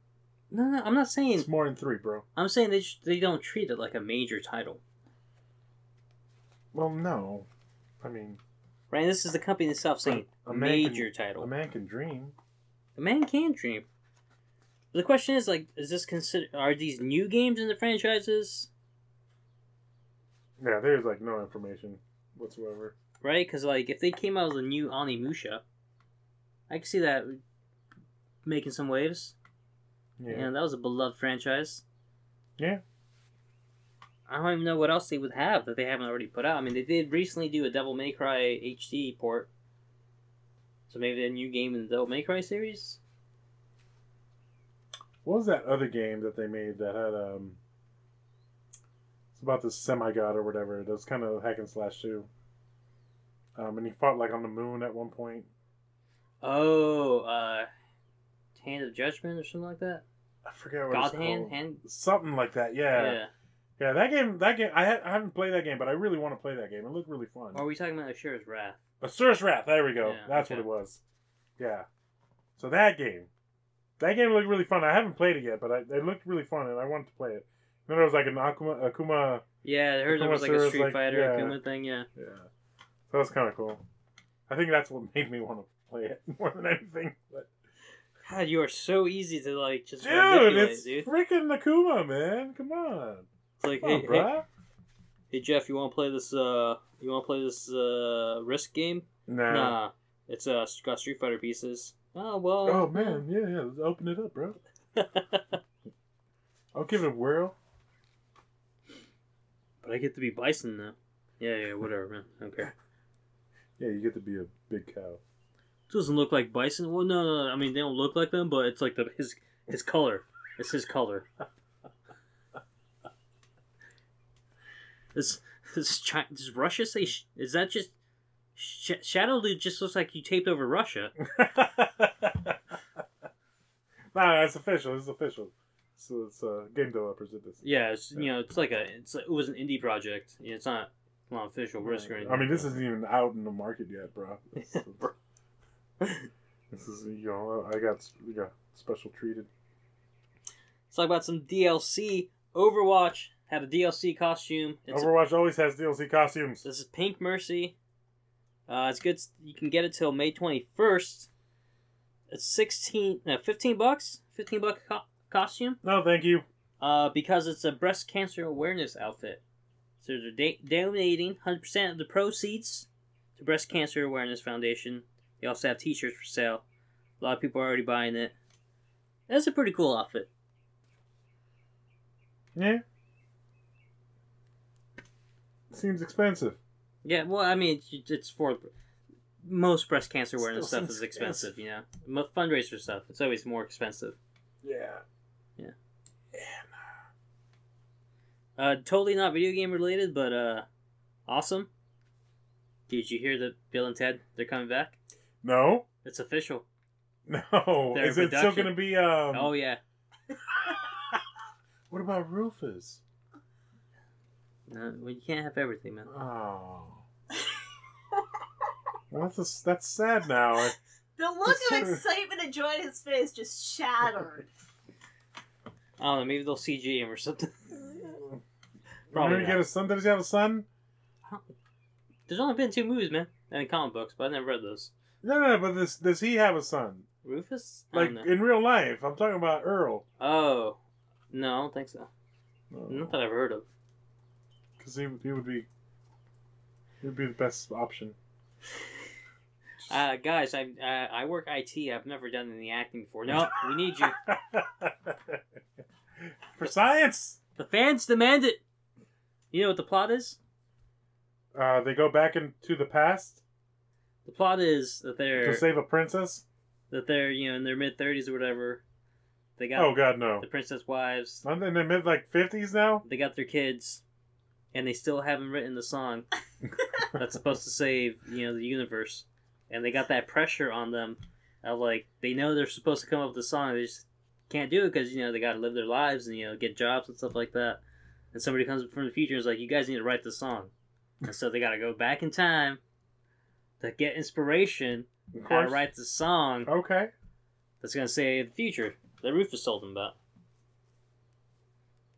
No, no, I'm not saying. It's more than three, bro. I'm saying they sh- they don't treat it like a major title. Well, no. I mean, Right? This is the company itself saying A- a man major can- title. a man can dream. A man can dream. But the question is, like, is this consider? Are these new games in the franchises? Yeah, there's like no information whatsoever. Right? Because like, if they came out with a new Onimusha, I could see that making some waves. Yeah. Yeah, that was a beloved franchise. Yeah. I don't even know what else they would have that they haven't already put out. I mean, they did recently do a Devil May Cry H D port. So maybe a new game in the Devil May Cry series? What was that other game that they made that had um? It's about this semi-god or whatever. It was kind of hack and slash too. Um, and he fought like on the moon at one point. Oh, uh... Hand of Judgment or something like that? I forget what God it's Hand? called. Hand? Something like that. Yeah. Yeah. Yeah. That game. That game. I, ha- I haven't played that game, but I really want to play that game. It looked really fun. Or are we talking about Asura's Wrath? Asura's Wrath. There we go. Yeah, That's okay. what it was. Yeah. So that game. That game looked really fun. I haven't played it yet, but I, it looked really fun, and I wanted to play it. Then there was like an Akuma. Akuma Yeah, I heard there Akuma was like a Asura's, Street like, Fighter yeah. Akuma thing, yeah. Yeah. So that was kind of cool. I think that's what made me want to play it more than anything. But God, you are so easy to like just dude, manipulate, it's dude. freaking Akuma, man. Come on. It's like, Come hey, on, hey, bruh. hey, Jeff, you want to play this? Uh, you want to play this uh Risk game? Nah. Nah, it's uh got Street Fighter pieces. Oh well. Oh man, yeah, yeah. Let's open it up, bro. I'll give it a whirl. But I get to be Bison now. Yeah, yeah, whatever, man. Okay. Yeah, you get to be a big cow. Doesn't look like Bison. Well, no, no, no. I mean, they don't look like them, but it's like the his his color. It's his color. Does does, Chi- does Russia say? Sh- is that just sh- Shadow Dude? Just looks like you taped over Russia. Nah, it's official. It's official. So it's uh, game developers did this. Yeah, it's you know, it's like a it's it was an indie project. Yeah, it's not not official Risk or anything. I mean, this isn't even out in the market yet, bro. It's, it's, this is you know, I got we got special treated. Let's talk about some D L C. Overwatch had a D L C costume. It's a- Overwatch always has D L C costumes. This is Pink Mercy. Uh, it's good. You can get it till May twenty first. It's sixteen, no, fifteen bucks. Fifteen buck co- costume. No, thank you. Uh, because it's a breast cancer awareness outfit. So they're da- donating one hundred percent of the proceeds to Breast Cancer Awareness Foundation. They also have T-shirts for sale. A lot of people are already buying it. That's a pretty cool outfit. Yeah. Seems expensive. Yeah, well, I mean, it's, it's for most breast cancer awareness Still stuff seems is expensive, you know. Mo- fundraiser stuff, it's always more expensive. Yeah. Uh, totally not video game related, but uh, awesome. Did you hear that Bill and Ted, they're coming back? No. It's official. No. Their Is it still production. going to be um? Oh yeah. What about Rufus? No, well, you can't have everything, man. Oh. Well, that's a, that's sad now. I- The look of excitement and joy in his face just shattered. I don't know, maybe they'll C G him or something. Probably Probably get not. a son. Does he have a son? There's only been two movies, man, and comic books, but I never read those. No, no, no. But this, does he have a son? Rufus? I Like don't know. in real life? I'm talking about Earl. Oh, no, I don't think so. Not that I've heard of. Because he, he would be, he would be the best option. Uh, guys, I uh, I work I T. I've never done any acting before. No, we need you. For science. The fans demand it. You know what the plot is? Uh, they go back into the past The plot is that they're to save a princess. that they're you know in their mid thirties or whatever. They got Oh God, no! the princess wives. Aren't they in their mid like fifties now? They got their kids, and they still haven't written the song that's supposed to save you know the universe. And they got that pressure on them of like they know they're supposed to come up with a song, they just can't do it because you know they got to live their lives and you know get jobs and stuff like that. And somebody comes from the future and is like, "You guys need to write the song," and so they got to go back in time to get inspiration Of how to course. write the song Okay. that's gonna save the future that Rufus told them about.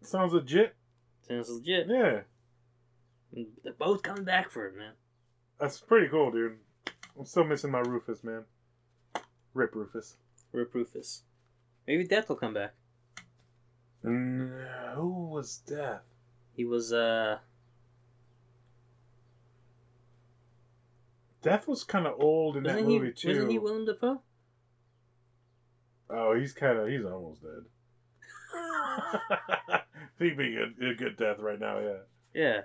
Sounds legit. Sounds legit. Yeah. They're both coming back for it, man. That's pretty cool, dude. I'm still missing my Rufus, man. Rip Rufus. Rip Rufus. Maybe Death will come back. Mm, who was Death? He was, uh... Death was kind of old in Wasn't that he, movie, too. Wasn't he Willem Dafoe? Oh, he's kind of... He's almost dead. He'd be a, a good Death right now, yeah. Yeah.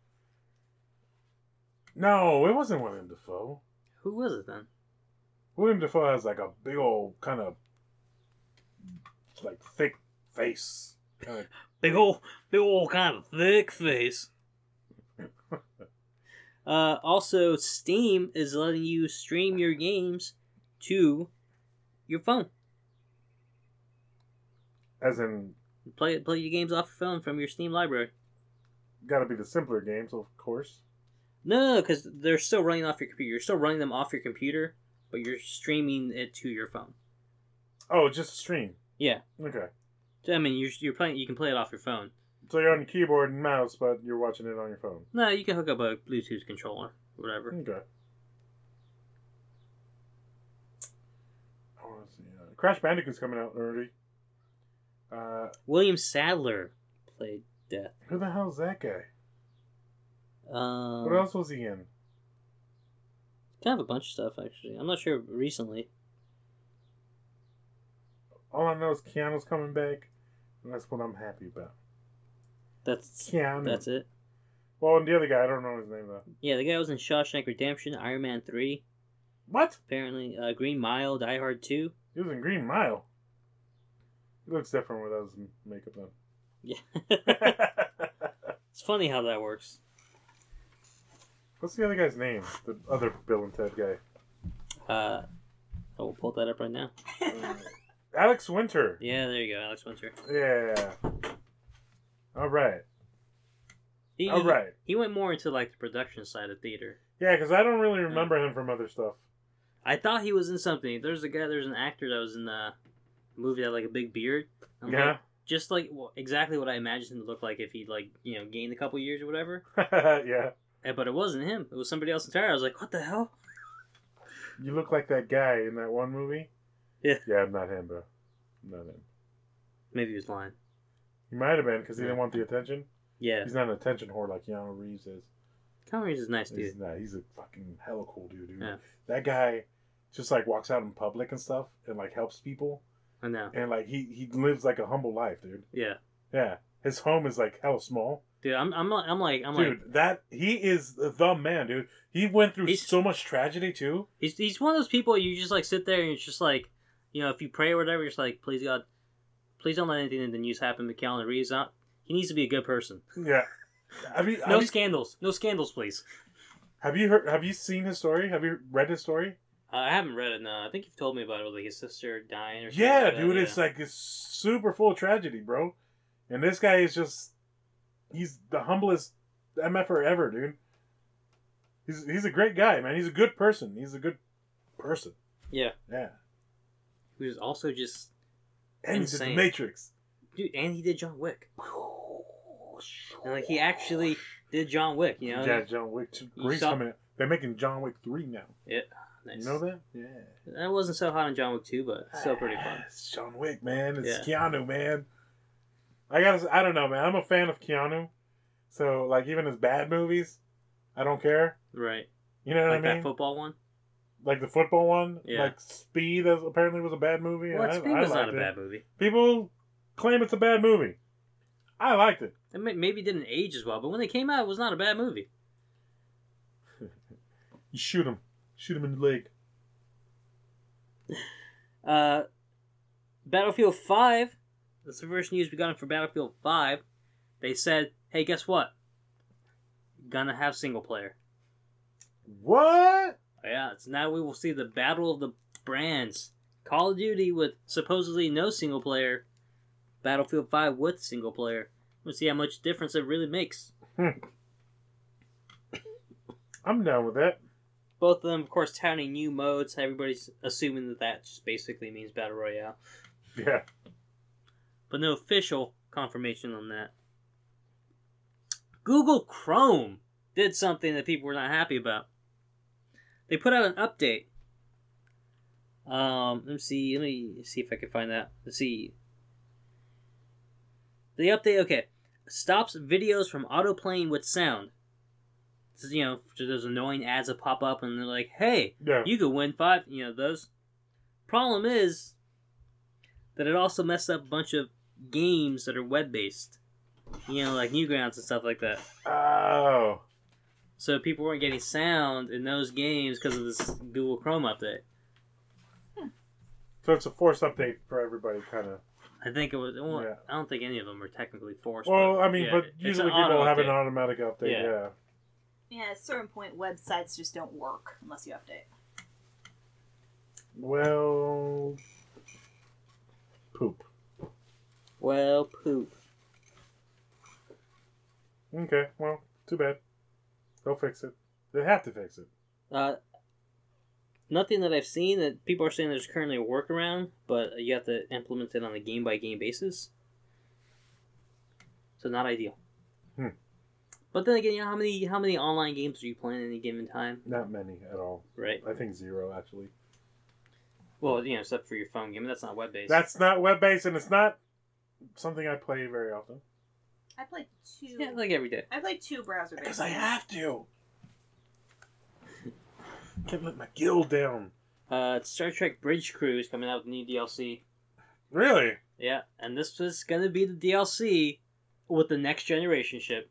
No, it wasn't William Dafoe. Who was it then? William Dafoe has like a big old kind of like thick face. Kinda... Big old, big old kind of thick face. uh, also, Steam is letting you stream your games to your phone. As in, Play play your games off your phone from your Steam library. gotta be the simpler games, of course. No, because they're still running off your computer. You're still running them off your computer, but you're streaming it to your phone. Oh, just a stream. Yeah. Okay. So, I mean, you're you're playing. You can play it off your phone. So you're on your keyboard and mouse, but you're watching it on your phone. No, you can hook up a Bluetooth controller, whatever. Okay. I want to see. Uh, Crash Bandicoot's coming out already. Uh, William Sadler played Death. who the hell's that guy? Um, What else was he in? Kind of a bunch of stuff, actually. I'm not sure recently. All I know is Keanu's coming back, and that's what I'm happy about. That's Keanu. that's it. Well, and the other guy, I don't know his name though. Yeah, the guy was in Shawshank Redemption, Iron Man three, What? apparently, uh, Green Mile, Die Hard two. He was in Green Mile. He looks different without his makeup on. Yeah. It's funny how that works. What's the other guy's name? The other Bill and Ted guy. Uh, I will pull that up right now. Uh, Alex Winter. Yeah, there you go, Alex Winter. Yeah. All right. He, All right. He went more into like the production side of theater. Yeah, because I don't really remember him from other stuff. I thought he was in something. There's a guy. There's an actor that was in a movie that had like a big beard. I'm Yeah. like, just like well, exactly what I imagined him to look like if he like you know gained a couple years or whatever. Yeah. Eh, But it wasn't him. It was somebody else entirely. I was like, what the hell? You look like that guy in that one movie. Yeah. Yeah, not him, bro. Not him. Maybe he was lying. He might have been because he Yeah. didn't want the attention. Yeah. He's not an attention whore like Keanu Reeves is. Keanu Reeves is nice, dude. He's not. He's a fucking hella cool dude, dude. Yeah. That guy just like walks out in public and stuff and like helps people I know. and like he he lives like a humble life, dude. Yeah. Yeah. His home is like hella small. Dude, I'm I'm I'm like I'm dude, like that he is the man, dude. He went through He's- so much tragedy too. he's he's one of those people you just like sit there and it's just like you know if you pray or whatever you're just like please God, please don't let anything in the news happen to Keanu Reeves. Not he needs to be a good person. Yeah. Have you No have you, scandals. No scandals, please. have you heard? Have you seen his story? Have you read his story? Uh, I haven't read it. No, I think you've told me about it with like his sister dying or something. Yeah, like that, dude. yeah. It's like it's super full of tragedy, bro. And this guy is just. He's the humblest M F er ever, dude. He's he's a great guy, man. He's a good person. He's a good person. yeah. Yeah. He was also just And he's in Insane. the Matrix. dude, and he did John Wick. And like he actually did John Wick. You know. Yeah, John Wick two. You He's saw- coming. out. They're making John Wick three now. Yeah. Nice. You know that? Yeah. That wasn't so hot on John Wick two, but still pretty fun. It's John Wick, man. It's Yeah. Keanu, man. I gotta. I don't know, man. I'm a fan of Keanu. So, like, even his bad movies, I don't care. Right. You know what Like I mean? that football one. Like the football one. Yeah. Like Speed, that apparently was a bad movie. and Well, I, Speed I was not liked a it. bad movie. People claim it's a bad movie. I liked it. It may, maybe didn't age as well, but when they came out, it was not a bad movie. You shoot him. Shoot him in the leg. Uh, Battlefield five. That's the first news we got for Battlefield five. They said, "Hey, guess what? Gonna have single player." What? Yeah, it's now we will see the battle of the brands. Call of Duty with supposedly no single player. Battlefield five with single player. We'll see how much difference it really makes. I'm down with that. Both of them, of course, touting new modes. Everybody's assuming that that just basically means Battle Royale. Yeah. But no official confirmation on that. Google Chrome did something that people were not happy about. They put out an update. Um, let me see. Let me see if I can find that. Let's see. The update, okay, stops videos from autoplaying with sound. This is, you know, those annoying ads that pop up and they're like, "Hey, Yeah. you could win five." You know those. Problem is that it also messed up a bunch of games that are web based. You know, like Newgrounds and stuff like that. Oh. So people weren't getting sound in those games because of this Google Chrome update. So it's a forced update for everybody, kind of. I think it was. Well, Yeah. I don't think any of them were technically forced. Well, but, I mean, yeah, but it's usually an people auto have an update. automatic update, Yeah. yeah. Yeah, at a certain point, websites just don't work unless you update. Well, poop. Well, poop. Okay, well, too bad. They'll fix it. They have to fix it. Uh, nothing that I've seen that people are saying there's currently a workaround, but you have to implement it on a game by game basis. So not ideal. Hmm. But then again, you know how many how many online games are you playing at any given time, Not many at all. right? I think zero, actually. Well, you know, except for your phone game, that's not web based. That's not web-based, and it's not something I play very often. I played two. yeah, like every day. I played two browser based. Because I have to. Can't let my guild down. Uh, Star Trek Bridge Crew is coming out with a new D L C. Really? Yeah, and this was gonna be the D L C with the Next Generation ship.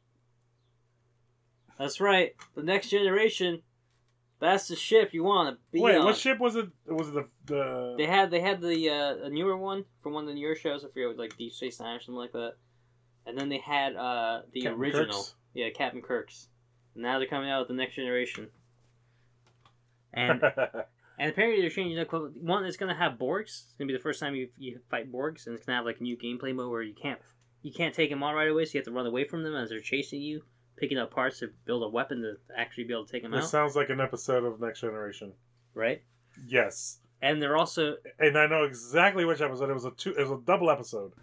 That's right, the Next Generation. That's the ship you want to be Wait, on. what ship was it? Was it the the? They had they had the uh, a newer one from one of the newer shows. I forget, it was like Deep Space Nine or something like that. And then they had uh, the Captain original, Kirk's? yeah, Captain Kirk's. Now they're coming out with the Next Generation. And and apparently they're changing up. One, it's gonna have Borgs. It's gonna be the first time you you fight Borgs, and it's gonna have like a new gameplay mode where you can't you can't take them on right away, so you have to run away from them as they're chasing you, picking up parts to build a weapon to actually be able to take them This out. sounds like an episode of Next Generation. Right. Yes, And they're also and I know exactly which episode. It was a two. It was a double episode.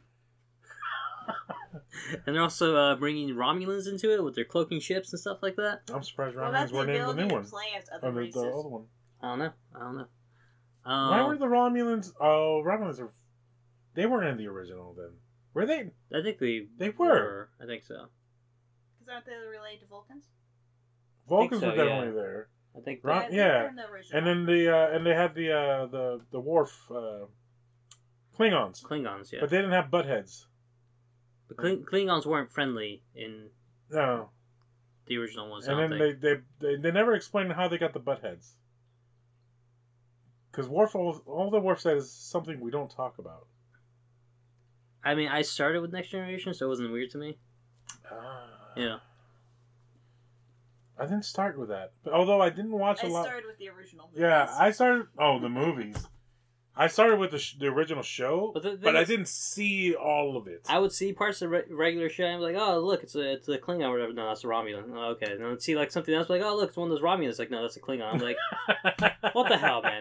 and they're also uh, bringing Romulans into it with their cloaking ships and stuff like that. I'm surprised Well, Romulans that's the weren't in the ability new to one. play as Oh, other the, races. the other one. I don't know. I don't know. Why Um, were the Romulans? Oh, Romulans are. They weren't in the original then. Were they? I think they They were. I think so. Because aren't they related to Vulcans? Vulcans so, were definitely yeah. there. I think Rom- that, they yeah. were in the original. And then the uh, and they had the uh, the the Worf uh, Klingons, Klingons, yeah. but they didn't have butt heads. The Kling- Klingons weren't friendly in No, the original ones. I and don't then think. they, they they they never explained how they got the butt heads. Because Worf, all, all the Worf said is something we don't talk about. I mean, I started with Next Generation, so it wasn't weird to me. Ah. Yeah. I didn't start with that, but although I didn't watch I a lot. started with the original. Yeah, movies. I started. Oh, the movies. I started with the sh- the original show, But but, the thing I is- didn't see all of it. I would see parts of the re- regular show and be like, oh, look, it's a, it's a Klingon or whatever. No, that's a Romulan. Oh, okay. And then I'd see like something else, like, oh, look, it's one of those Romulans. Like, no, that's a Klingon. I'm like, what the hell, man?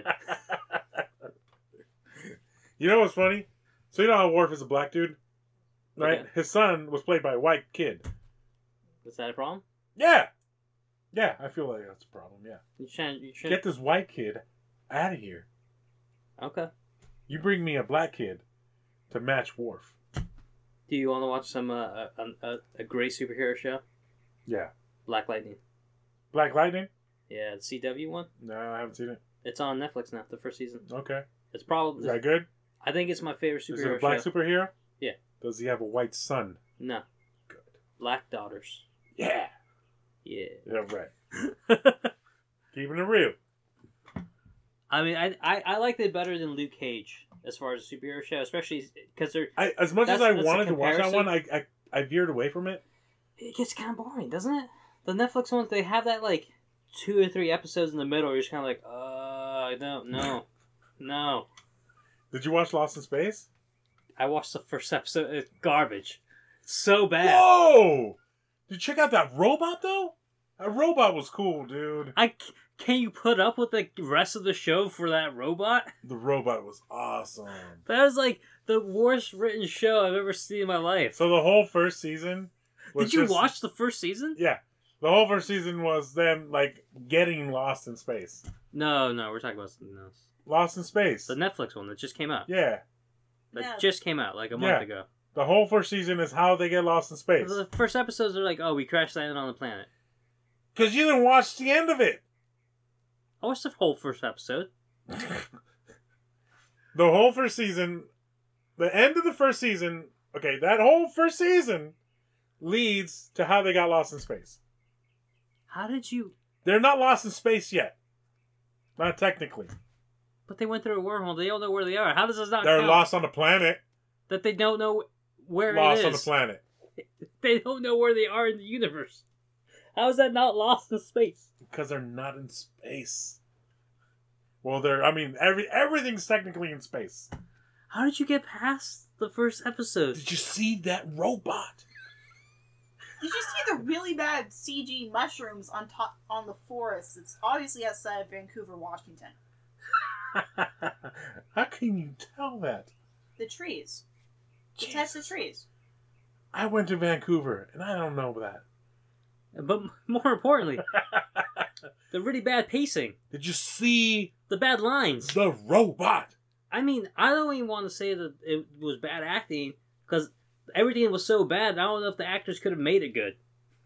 You know what's funny? So you know how Worf is a black dude, right? Okay. His son was played by a white kid. Is that a problem? Yeah, yeah. I feel like that's a problem. Yeah, You trying? You trying? get this white kid out of here. Okay. You bring me a black kid to match Worf. Do you want to watch some uh, a, a a great superhero show? Yeah, Black Lightning. Black Lightning. Yeah, the C W one. No, I haven't seen it. It's on Netflix now. The first season. Okay, It's is probably. that good? I think it's my favorite Is it superhero a black show. superhero? Yeah. Does he have a white son? No. Good. Black Daughters. Yeah. Yeah. Yeah, right. Keeping it real. I mean, I, I I liked it better than Luke Cage as far as a superhero show, especially because they're I, as much as That's- I that's a wanted to watch that comparison. one, I, I I veered away from it. it gets kind of boring, doesn't it? The Netflix ones, they have that like two or three episodes in the middle. Where you're just kind of like, uh, I don't know, no. Did you watch Lost in Space? I watched the first episode. It's garbage. It's so bad. Whoa! Did you check out that robot though? That robot was cool, dude. I can you put up with the rest of the show for that robot? The robot was awesome. That was like the worst written show I've ever seen in my life. So the whole first season was Did you just- watch the first season? Yeah. The whole first season was them, like, getting lost in space. No, no, we're talking about something else. Lost in space. The Netflix one that just came out. Yeah. That No. just came out like a month Yeah. ago. The whole first season is how they get lost in space. The first episodes are like, oh, we crash landed on the planet. Because you didn't watch the end of it. I watched the whole first episode. The whole first season, the end of the first season, okay, that whole first season leads to how they got lost in space. How did you... They're not lost in space yet. Not technically. But they went through a wormhole. They don't know where they are. How does this not They're count? lost on the planet. That they don't know where Lost it is. on the planet. They don't know where they are in the universe. How is that not lost in space? Because they're not in space. Well, they're, I mean, every everything's technically in space. How did you get past the first episode? Did you see that robot? Did you see the really bad C G mushrooms on top on the forest? It's obviously outside of Vancouver, Washington. How can you tell that? The trees. The types of Jesus. trees. I went to Vancouver, and I don't know that. But more importantly, the really bad pacing. Did you see The bad lines. the robot? I mean, I don't even want to say that it was bad acting, because everything was so bad, I don't know if the actors could have made it good.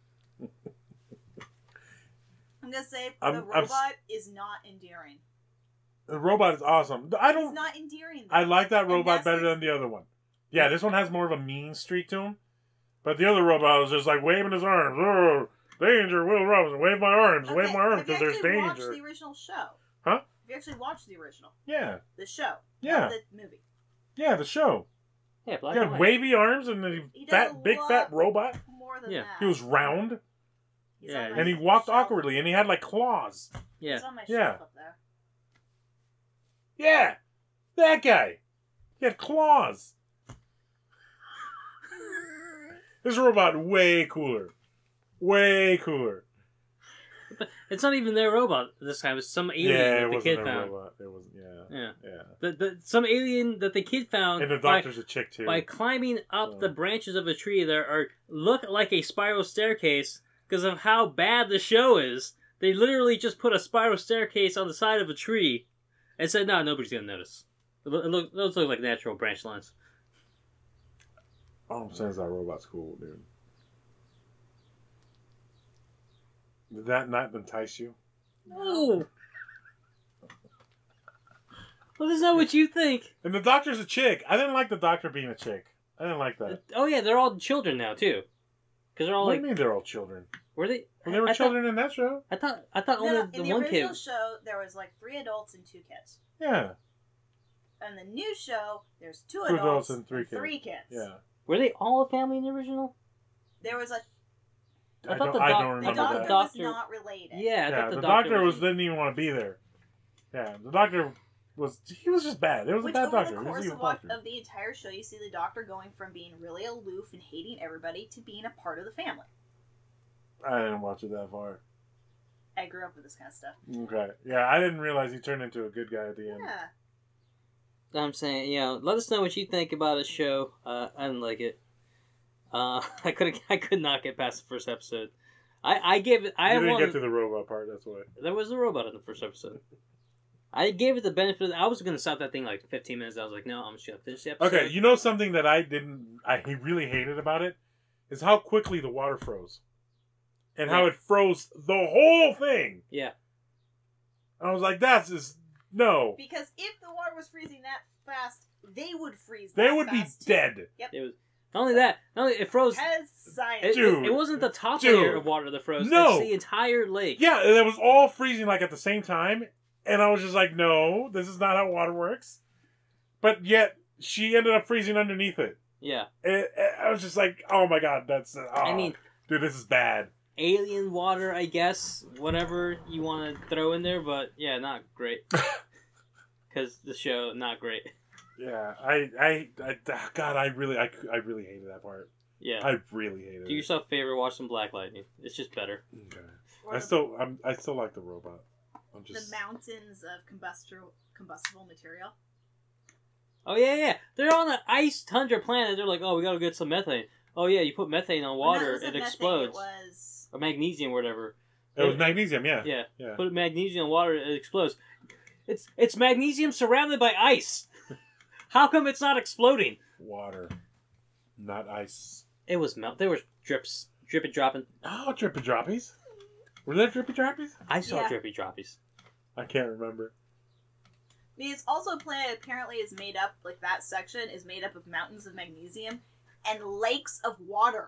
I'm gonna say I'm- the I'm robot is not endearing. The robot is awesome. I It's don't. not endearing. I like that And robot that's better the- than the other one. Yeah, this one has more of a mean streak to him. But the other robot was just like waving his arms. Oh, danger, Will Robinson. Wave my arms. Okay, Wave my arms have you because there's actually watched danger. the original show? Huh? Have you actually watched the original? Yeah. The show? Yeah. Not the movie. Yeah, the show. Yeah, black He and had white. wavy arms and the He does fat, a big lot fat robot. More than Yeah. that. He was round He's Yeah, on my and he walked shelf. awkwardly and he had like claws. Yeah. He's on my Yeah. shelf up there. Yeah, that guy. He had claws. This robot way cooler. Way cooler. It's not even their robot this time. It's some alien yeah, it that the wasn't kid a found. robot. It was yeah. Yeah. Yeah. The, the, some alien that the kid found And the by, doctor's a chick too. by climbing up So- the branches of a tree that are look like a spiral staircase because of how bad the show is. They literally just put a spiral staircase on the side of a tree and said, "No, nobody's gonna notice." It look, it look, those look like natural branch lines. All I'm saying is that robot's cool, dude. Did that not entice you? No. Well, that's not what you think. And the doctor's a chick. I didn't like the doctor being a chick. I didn't like that. Oh yeah, they're all children now too, because they're all What like, do you mean they're all children? were they? Well, they were I children in that show. Thought, I thought. I thought No, only no, the in the one original kid. show, there was like three adults and two kids. Yeah. In the new show, there's two, Two adults, adults and three kids. three kids. Yeah. Were they all a family in the original? There was a I I, thought don't, the I doc- don't the remember doctor, that. Doctor- was not related. Yeah, I Yeah, thought the, the, doctor, was was. didn't even want to be there. Yeah, the doctor was he was just bad. It was Which a bad over doctor. the He was course an of, evil what, doctor. of the entire show, you see the doctor going from being really aloof and hating everybody to being a part of the family. I didn't watch it that far. I grew up with this kind of stuff. Okay. Yeah, I didn't realize he turned into a good guy at the end. Yeah. I'm saying, you know, let us know what you think about a show. Uh, I didn't like it. Uh, I could I could not get past the first episode. I I gave it. I you didn't wanted, get to the robot part. That's why. There was a robot in the first episode. I gave it the benefit. Of, I was gonna stop that thing like fifteen minutes. I was like, no, I'm just gonna finish the episode. Okay, you know something that I didn't, I really hated about it, is how quickly the water froze, and how Yeah. it froze the whole thing. Yeah. I was like, that's just no. Because if the water was freezing that fast, they would freeze. They that would be fast, too. dead. It was not only that. Not only it froze. As science. It, Dude. it, it wasn't the top Dude. layer of water that froze. No. It's the entire lake. Yeah, and it was all freezing like at the same time, and I was just like, no, this is not how water works. But yet she ended up freezing underneath it. Yeah. And, and I was just like, oh my god, that's. Oh, I mean, dude, this is bad. alien water, I guess. Whatever you want to throw in there, but yeah, not great. Because the show, not great. Yeah, I, I, I, God, I really, I, I really hated that part. Yeah. I really hated Do it. yourself a favor, watch some Black Lightning. It's just better. Okay. Or I the- still, I'm, I still like the robot. I'm just The mountains of combustible combustible material. Oh yeah, yeah. They're on an ice tundra planet. They're like, oh, we gotta get some methane. Oh yeah, you put methane on Well, no, water, wasn't it methane, explodes. It was. Or magnesium, or whatever. it was magnesium. Yeah. Yeah. Yeah. Put magnesium in water, it explodes. It's it's magnesium surrounded by ice. How come it's not exploding? Water, not ice. It was melt. There was drips, dripping, dropping. Oh, drippy droppies. Were there drippy droppies? I saw Yeah. drippy droppies. I can't remember. I mean, it's also a planet apparently is made up, like that section is made up of mountains of magnesium and lakes of water.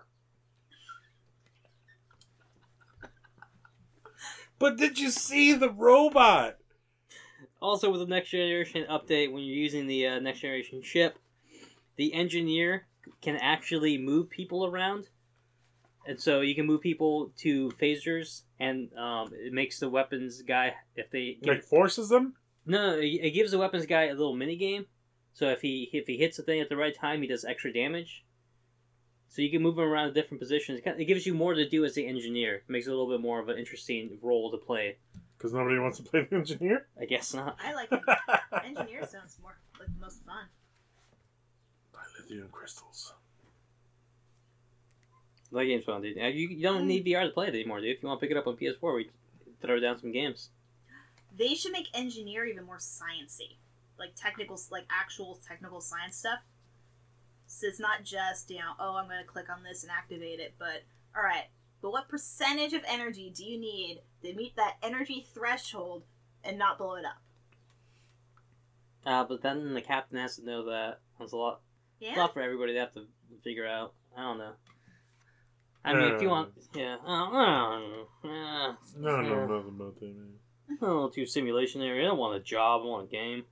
But did you see the robot? Also, with the next generation update, when you're using the uh, next generation ship, the engineer can actually move people around, and so you can move people to phasers, and um, it makes the weapons guy if they give, Like forces them? no, no, it it gives the weapons guy a little mini game. So if he if he hits the thing at the right time, he does extra damage. So you can move him around in different positions. It kind of- it gives you more to do as the engineer. It makes it a little bit more of an interesting role to play. Because nobody wants to play the engineer? I guess not. I like it. Engineer sounds more like the most fun. Lithium crystals. That game's fun, dude. Uh, You, you don't need V R to play it anymore, dude. If you want to pick it up on P S four, we can throw down some games. They should make engineer even more sciencey, like technical, like actual technical science stuff. So it's not just, you know, oh, I'm going to click on this and activate it, but all right, but what percentage of energy do you need to meet that energy threshold and not blow it up? Uh, but then the captain has to know that. That's a lot. It's a Yeah. lot for everybody to have to figure out. I don't know. I mean, if you want, yeah, uh, I don't know. Yeah, No, no, yeah. nothing about that, man. A little too simulation there. I don't want a job. I want a game.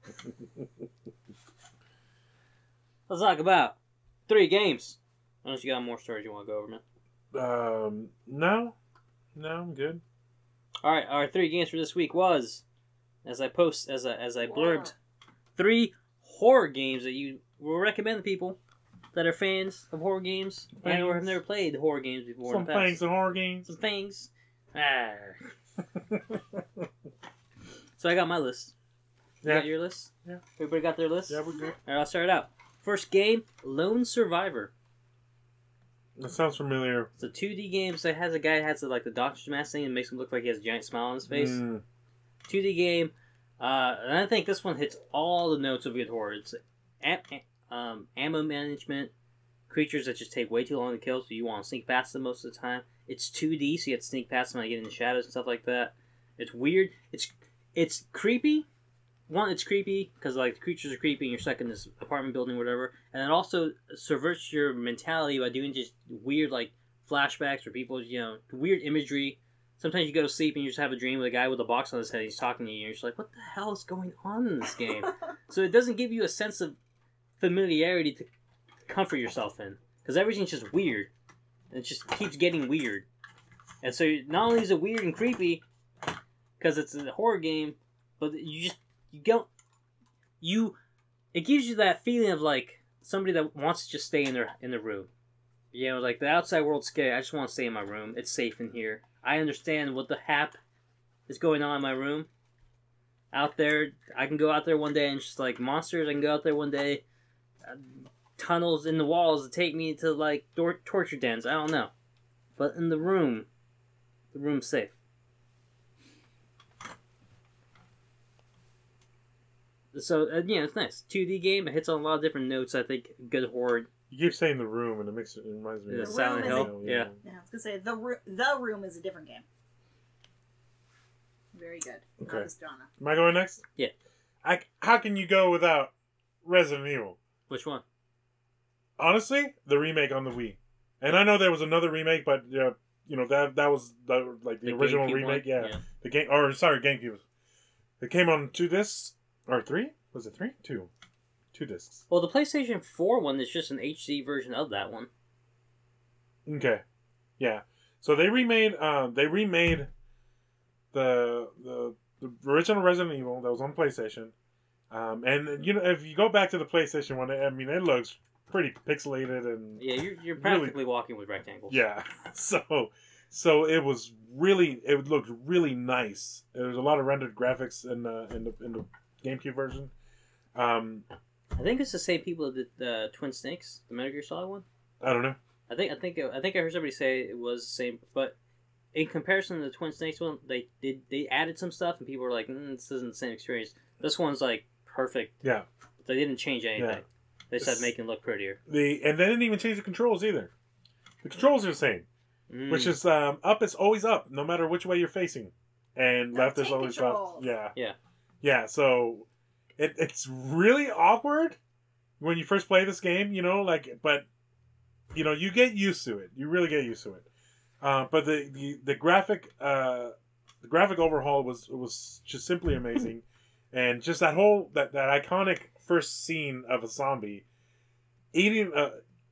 Let's talk about three games. Unless you got more stories you want to go over, man. Um, no. No, I'm good. All right, our three games for this week was, as I post, as I, as I blurbed, three horror games that you will recommend to people that are fans of horror games and or have never played horror games before. Some in the past. things in horror games. Some things. Ah. So I got my list. You Yeah. got your list? Yeah. Everybody got their list? Yeah, we're good. All right, I'll start it out. First game, Lone Survivor. That sounds familiar. It's a two D game, so it has a guy that has like the doctor's mask thing and makes him look like he has a giant smile on his face. Mm. two D game, uh, and I think this one hits all the notes of good horror. It's am- am- um, ammo management, creatures that just take way too long to kill, so you want to sneak past them most of the time. It's two D, so you have to sneak past them and get in the shadows and stuff like that. It's weird. It's it's creepy. One, it's creepy because like the creatures are creepy and you're stuck in this apartment building or whatever, and it also subverts your mentality by doing just weird like flashbacks or people, you know, weird imagery. Sometimes you go to sleep and you just have a dream with a guy with a box on his head. He's talking to you, and you're just like, "What the hell is going on in this game?" So it doesn't give you a sense of familiarity to comfort yourself in because everything's just weird, and it just keeps getting weird. And so not only is it weird and creepy because it's a horror game, but you just you don't you it gives you that feeling of like somebody that wants to just stay in their in their room. You know, like the outside world's scary. I just want to stay in my room. It's safe in here. I understand what the hap is going on in my room. Out there, I can go out there one day and just like monsters. I can go out there one day, uh, tunnels in the walls that take me to like tor- torture dens. I don't know, but in the room, the room's safe. So uh, yeah, it's nice. two D game. It hits on a lot of different notes. I think good horror. You keep saying the room, and it makes it, it reminds me Yeah, of Silent Hill, Hill, yeah. Yeah, I was gonna say the Ro- the room is a different game. Very good. Okay. Not this genre. Am I going next? Yeah. I, how can you go without Resident Evil? Which one? Honestly, the remake on the Wii. And I know there was another remake, but uh, you know that that was the, like the, The original GameCube remake. one? Yeah. Yeah. the game. Or sorry, GameCube. It came on two discs or three? Was it three? Two. Two discs. Well, the PlayStation four one is just an H D version of that one. Okay. Yeah. So they remade. Uh, they remade the the the original Resident Evil that was on PlayStation. Um, and you know, if you go back to the PlayStation one, I mean, it looks pretty pixelated and Yeah, you're, you're Really- practically walking with rectangles. yeah. So, So it was really, it looked really nice. There was a lot of rendered graphics in the in the, in the GameCube version. Um, I think it's the same people that did the Twin Snakes, the Metal Gear Solid one. I don't know. I think I think I think I heard somebody say it was the same, but in comparison to the Twin Snakes one, they did they added some stuff, and people were like, mm, "This isn't the same experience." This one's like perfect. Yeah, they didn't change anything. Yeah. They just had to make it look prettier. The and they didn't even change the controls either. The controls are the same, Mm. which is um, up is always up, no matter which way you're facing, and No left is tank always controls. left. Yeah, Yeah. yeah. So it it's really awkward when you first play this game, you know, like, but you know, you get used to it. You really get used to it. Uh, but the, the the graphic uh, the graphic overhaul was was just simply amazing, and just that whole that, that iconic first scene of a zombie eating a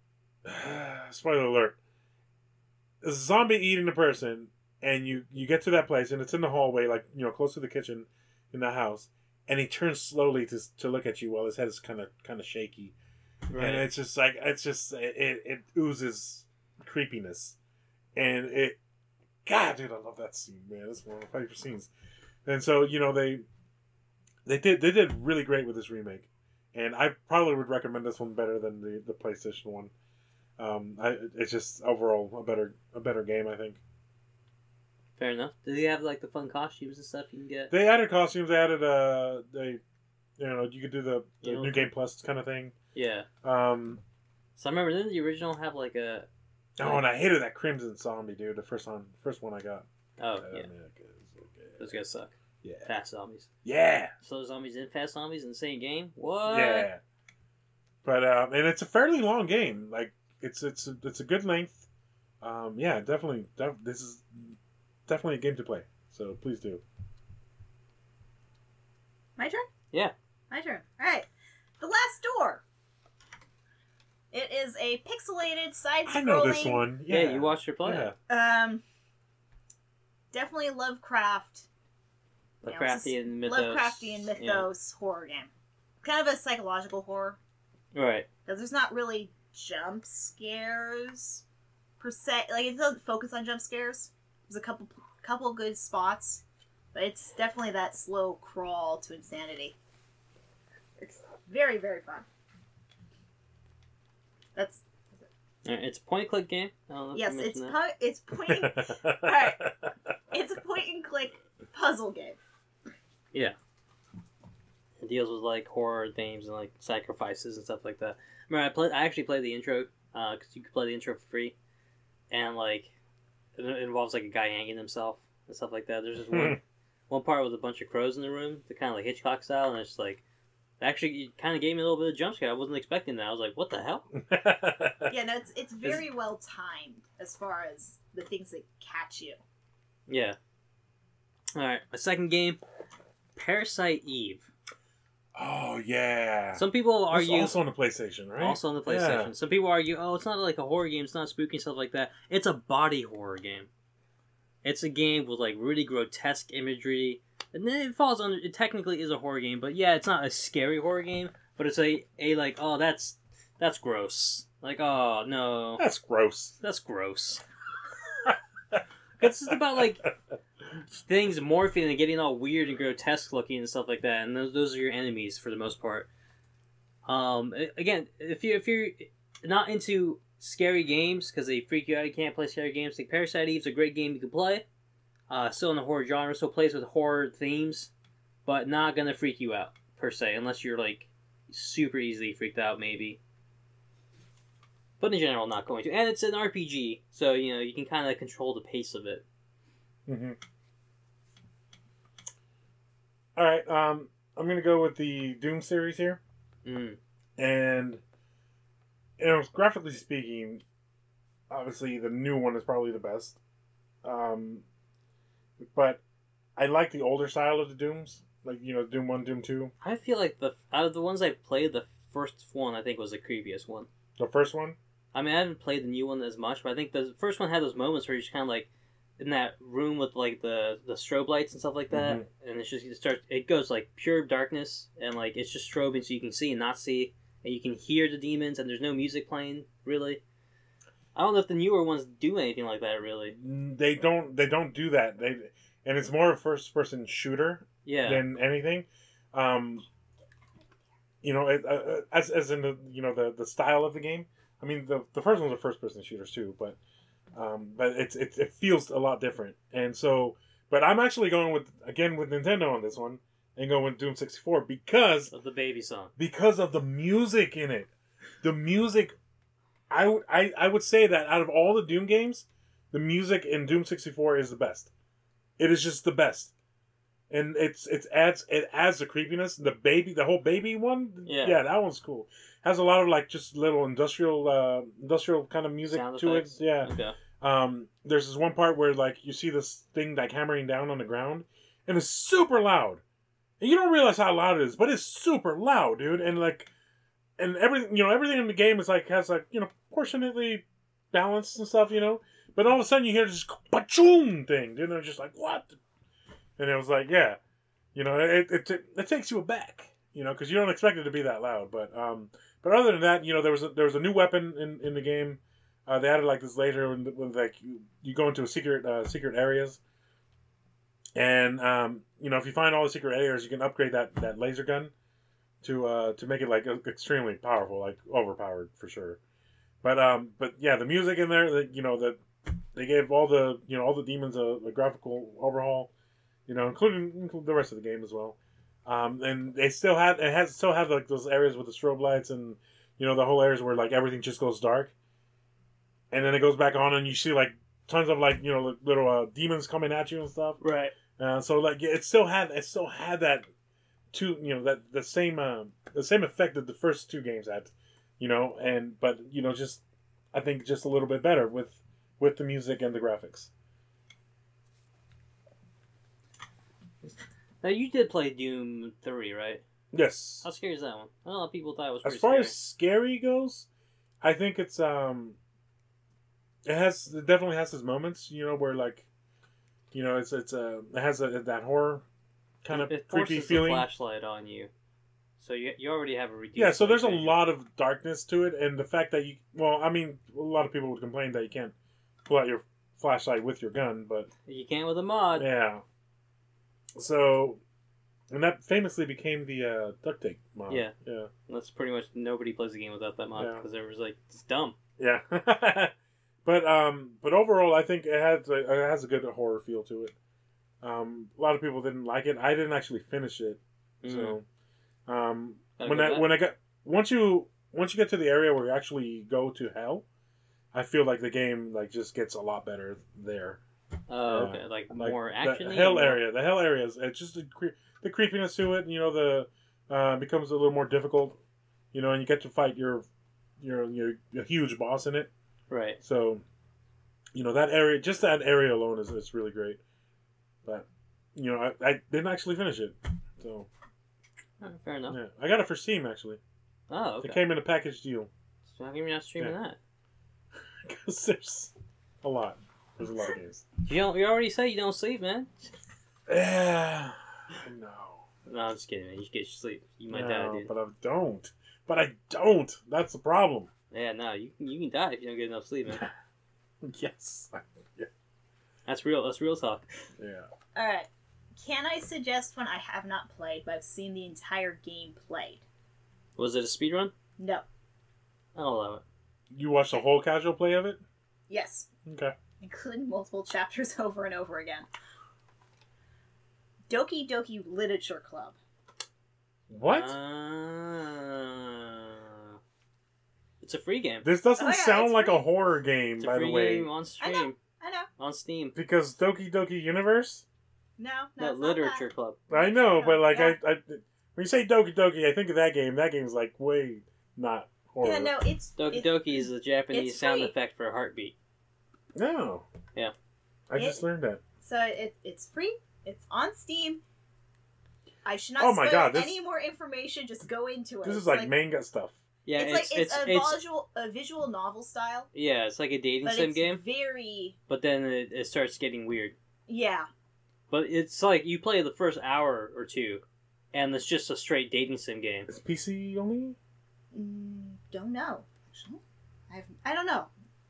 spoiler alert, a zombie eating a person, and you you get to that place and it's in the hallway, like, you know, close to the kitchen in the house, and he turns slowly to to look at you while his head is kind of kind of shaky. Right. And it's just like, it's just, it, it oozes creepiness. And it, God, dude, I love that scene, man. That's one of my favorite scenes. And so, you know, they, they did, they did really great with this remake. And I probably would recommend this one better than the, the PlayStation one. Um, I, it's just overall a better, a better game, I think. Fair enough. Did they have like the fun costumes and stuff you can get? They added costumes, they added, uh, they, you know, you could do the, the You know, New Game Plus kind of thing. Yeah. Um, So I remember, didn't the original have like a? oh, and I hated that Crimson Zombie, dude. The first one, first one I got. Oh Uh, yeah, man, okay, okay. those guys suck. Yeah. Fast zombies. Yeah. Slow zombies and fast zombies in the same game. What? Yeah. But um, and it's a fairly long game. Like it's it's a, it's a good length. Um, yeah, definitely. Def- this is definitely a game to play. So please do. My turn? Yeah. My turn. Alright. The Last Door. It is a pixelated side scrolling. I know this one. Yeah, Yeah, you watched her play. Yeah. Um definitely Lovecraft. you know, it's a Lovecraftian mythos. Lovecraftian mythos horror game. Kind of a psychological horror. Yeah. Right. Because there's not really jump scares per se. Like, it doesn't focus on jump scares. There's a couple couple good spots, but it's definitely that slow crawl to insanity. It's very, very fun. That's Alright, it's a point and click game. I don't know if yes, you it's mentioned po- it's point. Alright. It's a point and click puzzle game. that. It deals with like horror themes and like sacrifices and stuff like that. Remember, I played. I actually played the intro because you could play the intro for free, and like it it involves like a guy hanging himself and stuff like that. There's just one one part with a bunch of crows in the room, the kind of like Hitchcock style, and it's like actually it kind of gave me a little bit of jump scare. I wasn't expecting that. I was like, what the hell? Yeah, no, it's it's very well timed as far as the things that catch you. Yeah. All right, my second game, Parasite Eve. Oh yeah. Some people This is argue also on the PlayStation, right? also on the PlayStation. Yeah. Some people argue, oh, it's not like a horror game, it's not spooky and stuff like that. It's a body horror game. It's a game with like really grotesque imagery, and then it falls under. It technically is a horror game, but yeah, it's not a scary horror game. But it's a a like, oh, that's that's gross. Like, oh no, That's gross. that's gross. It's just about like things morphing and getting all weird and grotesque looking and stuff like that, and those those are your enemies for the most part. Um, a- again, if you if you're not into scary games because they freak you out, you can't play scary games. Like Parasite Eve's a great game you can play. Uh, still in the horror genre, still plays with horror themes, but not gonna freak you out per se, unless you're like super easily freaked out, maybe. But in general, not going to. And it's an R P G, so you know you can kind of control the pace of it. Mm-hmm. All right. Um, I'm gonna go with the Doom series here, Mm. and you know, graphically speaking, obviously the new one is probably the best. Um, but I like the older style of the Dooms, like you know, Doom One, Doom Two. I feel like the out of the ones I've played, the first one I think was the creepiest one. The first one. I mean, I haven't played the new one as much, but I think the first one had those moments where you're just kind of like in that room with like the, the strobe lights and stuff like that, Mhm. and it's just it starts. It goes like pure darkness, and like it's just strobing, so you can see and not see, and you can hear the demons, and there's no music playing really. I don't know if the newer ones do anything like that, really. They don't. They don't do that. They and it's more a first person shooter Yeah. than anything. Um, you know, it, uh, as as in the you know the, the style of the game. I mean, the the first one's a first person shooters too, but um, but it's it, it feels a lot different. And so, but I'm actually going with again with Nintendo on this one and going with Doom sixty-four because Of the baby song. because of the music in it. The music, I would I, I would say that out of all the Doom games, the music in Doom sixty-four is the best. It is just the best, and it's it adds it adds the creepiness. The baby, the whole baby one, Yeah. yeah, that one's cool. Has a lot of like just little industrial uh, industrial kind of music Sound to effects? it. Yeah. Okay. Um, there's this one part where like you see this thing like hammering down on the ground, and it's super loud. And you don't realize how loud it is, but it's super loud, dude. And like, and everything, you know, everything in the game is like has like you know proportionately balanced and stuff, you know. But all of a sudden you hear this pachoom thing, you know, just like what? And it was like, yeah, you know, it it, it, it takes you aback, you know, because you don't expect it to be that loud. But um, but other than that, you know, there was a, there was a new weapon in, in the game. Uh, they added like this later when, when like you, you go into a secret uh, secret areas. And um, you know, if you find all the secret areas, you can upgrade that, that laser gun to uh, to make it like extremely powerful, like overpowered for sure. But um, but yeah, the music in there, the, you know, the they gave all the you know all the demons a, a graphical overhaul, you know, including, including the rest of the game as well. Um, and they still had it has still have like those areas with the strobe lights and you know the whole areas where like everything just goes dark, and then it goes back on and you see like tons of like you know little uh, demons coming at you and stuff. Right. Uh, so like it still had it still had that two you know that the same uh, the same effect that the first two games had, you know, and but you know just I think just a little bit better with with the music and the graphics. Now you did play Doom three, right? Yes. How scary is that one? I don't know. People thought it was As pretty far scary. as scary goes, I think it's um, it has it definitely has its moments, you know, where like, you know, it's it's uh, it has a, that horror kind of it creepy forces feeling. the flashlight on you, so you you already have a reduced. Yeah, so there's a vision. lot of darkness to it, and the fact that you well, I mean, a lot of people would complain that you can't pull out your flashlight with your gun, but You can with a mod. yeah. So, and that famously became the uh, duct tape mod. Yeah. Yeah. That's pretty much nobody plays the game without that mod Yeah. because it was like it's dumb. Yeah. but um, but overall, I think it has a, it has a good horror feel to it. Um, a lot of people didn't like it. I didn't actually finish it. Mm. So, um, Gotta when go I back. when I got once you once you get to the area where you actually go to hell, I feel like the game like just gets a lot better there. Oh, Yeah. okay, like, Like more the action. hell area, the hell areas. It's just the, cre- the creepiness to it. You know, the uh, becomes a little more difficult. You know, and you get to fight your your your, your huge boss in it. Right. So, you know that area, just that area alone is is really great. But you know, I, I didn't actually finish it. So Oh, fair enough. yeah, I got it for Steam actually. Oh, okay. It came in a package deal So how come you're not streaming Yeah. that? because there's a lot. There's a lot of games. You don't. You already say you don't sleep, man. Yeah, no. No, I'm just kidding, man. You should get your sleep. You might no, die, dude. but I don't. But I don't. That's the problem. Yeah, no, you can you can die if you don't get enough sleep, man. Yes. Yeah. That's real. That's real talk. Yeah. Alright. Can I suggest one I have not played, but I've seen the entire game played? Was it a speed run? No. I'll allow it. You watched the whole casual play of it? Yes. Okay. Including multiple chapters over and over again. Doki Doki Literature Club. What? Uh, it's a free game. This doesn't Oh, yeah, sound it's like free. a horror game, It's a by free the way. game on I stream, know. I know. on Steam. Because Doki Doki Universe? No, no, No, it's not Literature that. Club. I know, but like Yeah. I, I, when you say Doki Doki, I think of that game. That game's like way not horror. Yeah, no, it's Doki it- Doki is a Japanese it's sound free. effect for a heartbeat. No. Yeah. I just It- learned that. So it, it's free. It's on Steam. I should not Oh my spoil God, this- any more information. Just go into it. This It's is like, manga stuff. Yeah, it's, it's like it's, it's a it's, visual a visual novel style, yeah, it's like a dating but sim it's game, very but then it, it starts getting weird. yeah. But it's like you play the first hour or two, and it's just a straight dating sim game. It's P C only? Mm, don't know. Actually, I have, I don't know.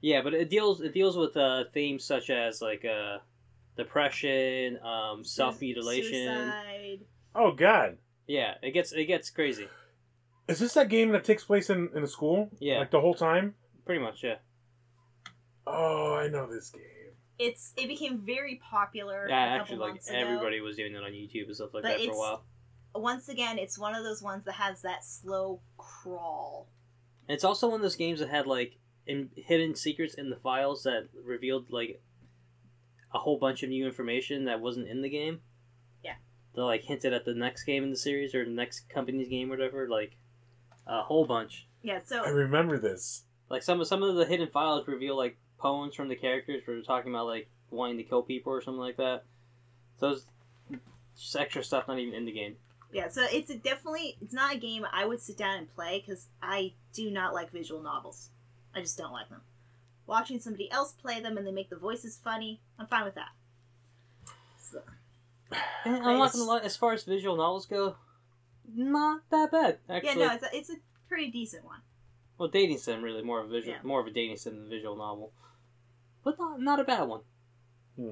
Yeah, but it deals it deals with uh, themes such as like uh, depression, um, self mutilation. Suicide. Oh God. Yeah, it gets it gets crazy. Is this that game that takes place in, in a school? Yeah. Like the whole time? Pretty much, yeah. Oh, I know this game. It's it became very popular Yeah, a couple actually, like months ago. everybody was doing it on YouTube and stuff like But that for a it's- while. Once again, it's one of those ones that has that slow crawl. And it's also one of those games that had like in, hidden secrets in the files that revealed like a whole bunch of new information that wasn't in the game. Yeah. That like hinted at the next game in the series or the next company's game or whatever. Like a whole bunch. Yeah, so I remember this. Like some of some of the hidden files reveal like poems from the characters where they're talking about like wanting to kill people or something like that. So it's just extra stuff not even in the game. yeah, so it's a definitely it's not a game I would sit down and play because I do not like visual novels. I just don't like them. Watching somebody else play them and they make the voices funny, I'm fine with that. So, And I'm not It's- gonna lie, as far as visual novels go, not that bad actually. yeah, no, it's a, it's a pretty decent one. Well, dating sim really more of a visual, Yeah. more of a dating sim than a visual novel, but not not a bad one. Hmm.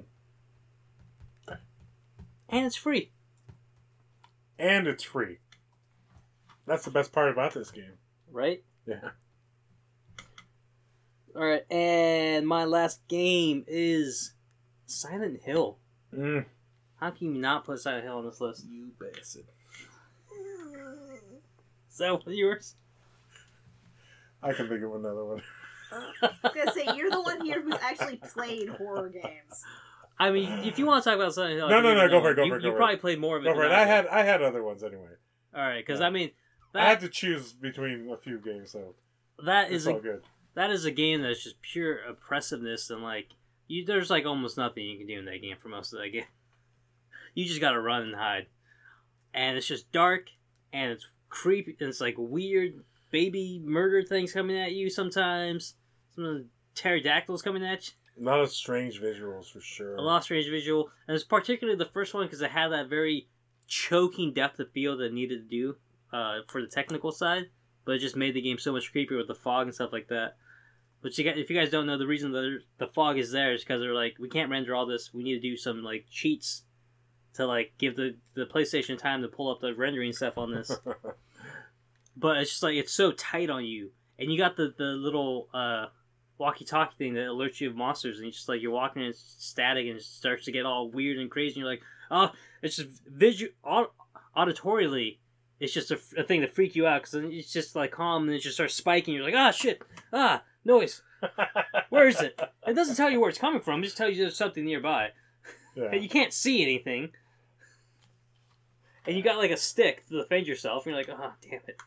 And it's free. And it's free. That's the best part about this game. Right? Yeah. Alright, and my last game is Silent Hill. Mm. How can you not put Silent Hill on this list? You bastard. Is that one of yours? I can think of another one. I was gonna say you're the one here who's actually played horror games. I mean, if you want to talk about Silent Hill, I No, can no, give no, you go that for it, one. go you, for it, go You for probably it. played more of it Go than for it. I I did. had I had other ones anyway. Alright, because Yeah. I mean, I had that, to choose between a few games, so that it's is all a good. that is a game that's just pure oppressiveness and like you there's like almost nothing you can do in that game for most of that game. You just gotta run and hide. And it's just dark and it's creepy and it's like weird baby murder things coming at you sometimes. Some of the pterodactyls coming at you. A lot of strange visuals for sure. A lot of strange visual. And it's particularly the first one because it had that very choking depth of field that it needed to do uh, for the technical side. But it just made the game so much creepier with the fog and stuff like that. But you got, if you guys don't know, the reason that the fog is there is because they're like, we can't render all this. We need to do some like cheats to like give the, the PlayStation time to pull up the rendering stuff on this. But it's just like it's so tight on you, and you got the the little uh, walkie-talkie thing that alerts you of monsters, and you just like you're walking and it's static, and it starts to get all weird and crazy. And you're like, oh, it's just visual, auditorily. It's just a, a thing to freak you out because it's just like calm and it just starts spiking. You're like, ah, shit, ah, noise. Where is it? It doesn't tell you where it's coming from. It just tells you there's something nearby. Yeah. You can't see anything. And you got like a stick to defend yourself. And you're like, oh, damn it.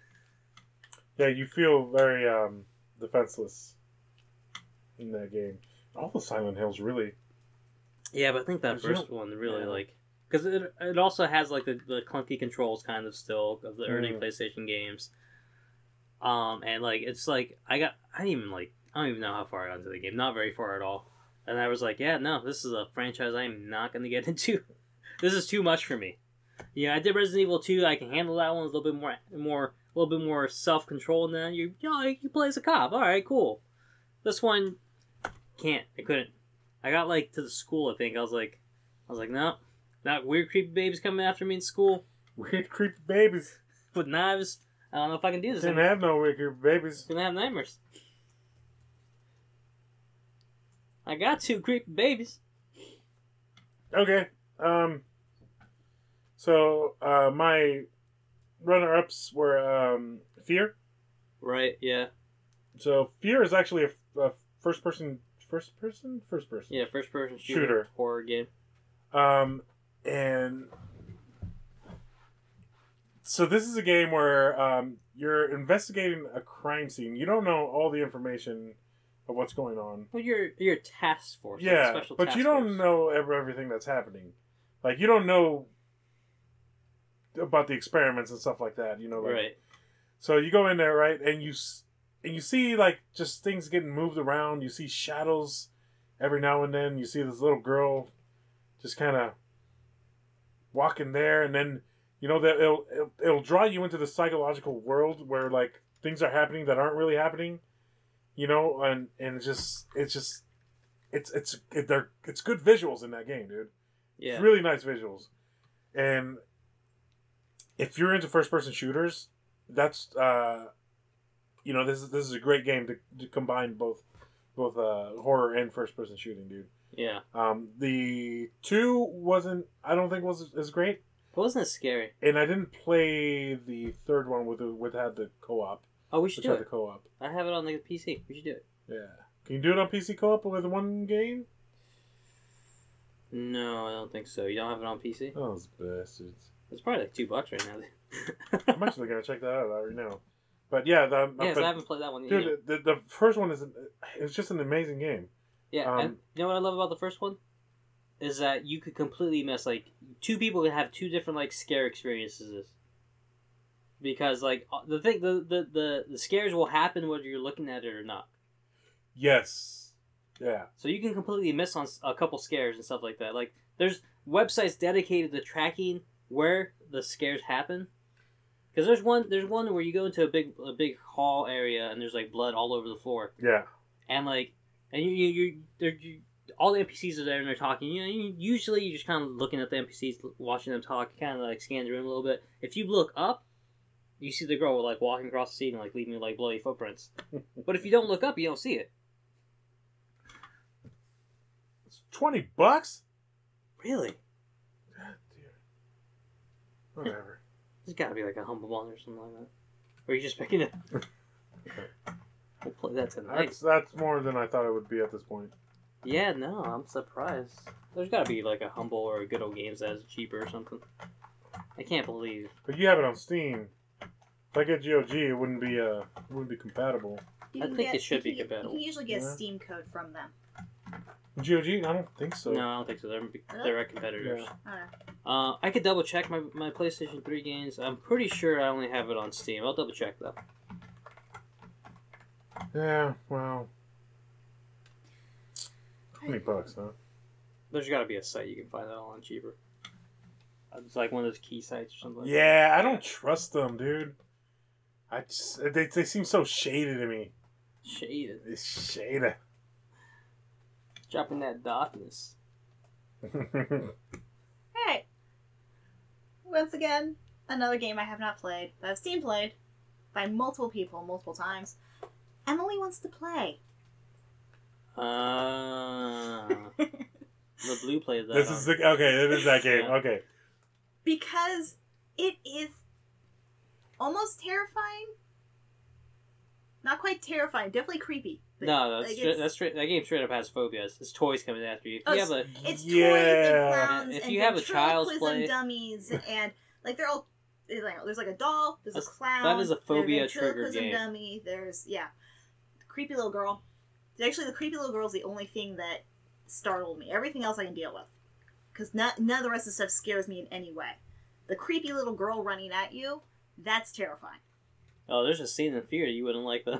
Yeah, you feel very um, defenseless in that game. All the Silent Hills, really. Yeah, but I think that There's first no- one really yeah. like because it it also has like the, the clunky controls kind of still of the early Mm. PlayStation games. Um, and like it's like I got I didn't even like I don't even know how far I got into the game. Not very far at all. And I was like, yeah, no, this is a franchise I'm not going to get into. This is too much for me. Yeah, I did Resident Evil two. I can handle that one. It's a little bit more, more, a little bit more self control than that. You, you know, you play as a cop. All right, cool. This one can't. I couldn't. I got like to the school. I think I was like, I was like, no, not weird creepy babies coming after me in school Weird, creepy babies. with knives. I don't know if I can do this. Didn't I'm have no weird, creepy babies. gonna have nightmares. I got two creepy babies. Okay. Um. So uh, my runner-ups were um, Fear. Right. Yeah. So Fear is actually a, a first-person, first-person, first-person. Yeah. First person shooter, Shooter. horror game. Um, and so this is a game where um, you're investigating a crime scene. You don't know all the information of what's going on. Well, you're you're a task force. like a Yeah, special but task you don't force. know ever everything that's happening. Like you don't know about the experiments and stuff like that. You know, like, Right. So you go in there, right, and you s- and you see like just things getting moved around. You see shadows every now and then. You see this little girl just kind of walking there, and then you know that it'll, it'll it'll draw you into the psychological world where like things are happening that aren't really happening. you know, and and it's just it's just it's it's it, they're it's good visuals in that game, dude. Yeah. It's really nice visuals, and if you're into first person shooters, that's uh, you know, this is this is a great game to, to combine both both uh, horror and first person shooting, dude. Yeah. Um, the two wasn't I don't think was as great. It wasn't as scary. And I didn't play the third one with the, with had the co-op. Oh, we should Which do had it. the co-op. I have it on the P C. We should do it. Yeah. Can you do it on P C co-op with one game? No, I don't think so. You don't have it on P C? Oh, those bastards. It's probably like two bucks right now. I'm actually gonna check that out right now. But yeah, the, yeah, but, I haven't played that one dude, either. the, the first one is it's just an amazing game. Yeah, um, and you know what I love about the first one? Is that you could completely miss, like, two people could have two different, like, scare experiences. Because, like, the thing, the, the, the, the scares will happen whether you're looking at it or not. Yes. Yeah. So you can completely miss on a couple scares and stuff like that. Like, there's websites dedicated to tracking where the scares happen. Because there's one, there's one where you go into a big, a big hall area and there's, like, blood all over the floor. Yeah. And, like, and you, you, you, they're, you all the N P Cs are there and they're talking. You know, you, usually you're just kind of looking at the N P Cs, watching them talk, kind of like scan the room a little bit. If you look up, you see the girl like walking across the scene and like leaving like bloody footprints. But if you don't look up, you don't see it. It's twenty bucks. Really? God dear. Whatever. There's got to be like a humble bundle or something like that. Or are you just picking it? We'll play that tonight. That's that's more than I thought it would be at this point. Yeah, no, I'm surprised. There's got to be like a humble or a good old games that is cheaper or something. I can't believe. But you have it on Steam. If I get G O G, it wouldn't be uh wouldn't be compatible. You I can think get- it should you be can- compatible. You can usually get Yeah. a Steam code from them. G O G? I don't think so. No, I don't think so. They're direct competitors. Yeah. Uh, Uh, I could double check my, my PlayStation three games. I'm pretty sure I only have it on Steam. I'll double check though. Yeah. Well. Twenty bucks, huh? There's got to be a site you can find that on cheaper. It's like one of those key sites or something. Like Yeah, I don't trust them, dude. I just they they seem so shady to me. that. Shaded. It's shady. Dropping that darkness. Alright. Once again, another game I have not played, but I've seen played by multiple people multiple times. Emily wants to play. Uh, the blue plays that. This on. is the, okay. It is that game. Yeah. Okay. Because it is almost terrifying. Not quite terrifying, definitely creepy. but, No, that's like, straight, it's- that's straight. That game straight up has phobias. It's toys coming after you. If Oh, you have a It's toys Yeah. and clowns If and you have a child's ventriloquism play- dummies and like they're all it's like, there's like a doll, there's That's- a clown. that is a phobia there's trigger ventriloquism game. dummy. There's yeah, creepy little girl. Actually, the creepy little girl is the only thing that startled me. Everything else I can deal with because none of the rest of the stuff scares me in any way. The creepy little girl running at you, that's terrifying. oh, there's a scene in Fear you wouldn't like that.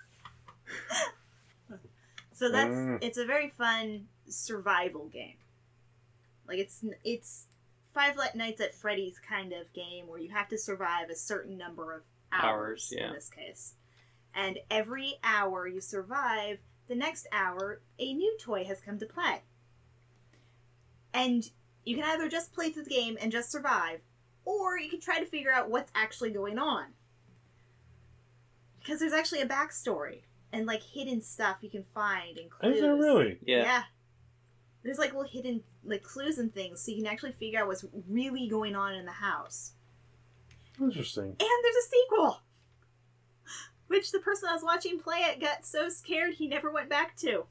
So that's Mm. it's a very fun survival game. Like it's it's Five Nights at Freddy's kind of game where you have to survive a certain number of hours, Hours, yeah. in this case. And every hour you survive, the next hour a new toy has come to play. And you can either just play through the game and just survive, or you can try to figure out what's actually going on. Because there's actually a backstory and like hidden stuff you can find and clues. Is there really? Yeah. There's like little hidden like clues and things, so you can actually figure out what's really going on in the house. Interesting. And there's a sequel, which the person I was watching play it got so scared he never went back to.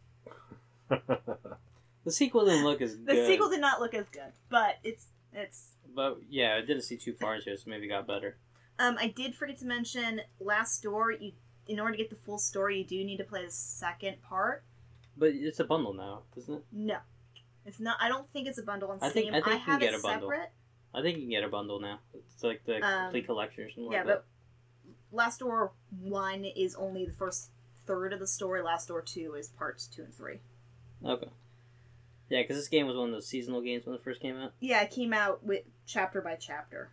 The sequel didn't look as The good. sequel did not look as good, but it's it's. But yeah, I didn't see too far into it, so maybe it got better. Um, I did forget to mention Last Door. You, in order to get the full story, you do need to play the second part. But it's a bundle now, isn't it? No, it's not. I don't think it's a bundle on I think- Steam. I think you can have get it a bundle. separate. I think you can get a bundle now. It's like the Um, complete collection or something Yeah, like but Last Door one is only the first third of the story. Last Door two is parts two and three. that. Okay. Yeah, because this game was one of those seasonal games when it first came out. Yeah, it came out with chapter by chapter.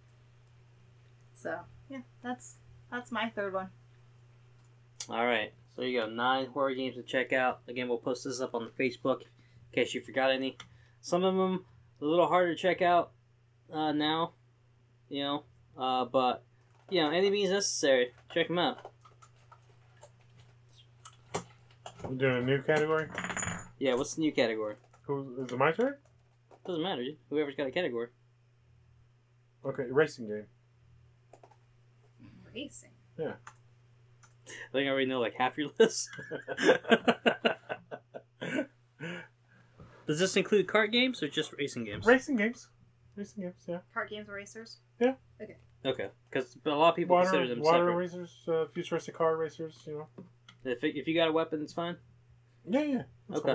So yeah, that's that's my third one. All right. So you go nine horror games to check out. Again, we'll post this up on the Facebook in case you forgot any. Some of them a little harder to check out uh, now, you know, uh, but you know, any means necessary. Check them out. I'm doing a new category. Yeah, what's the new category? Who is it? My turn? Doesn't matter. Dude. Whoever's got a category. Okay, racing game. Racing. Yeah. I think I already know like half your list. Does this include kart games or just racing games? Racing games. Racing games. Yeah. Kart games or racers? Yeah. Okay. Okay, because a lot of people Water, consider them water separate. racers, uh, futuristic car racers. You know. If it, if you got a weapon, it's fine. Yeah, yeah. That's Okay. fine.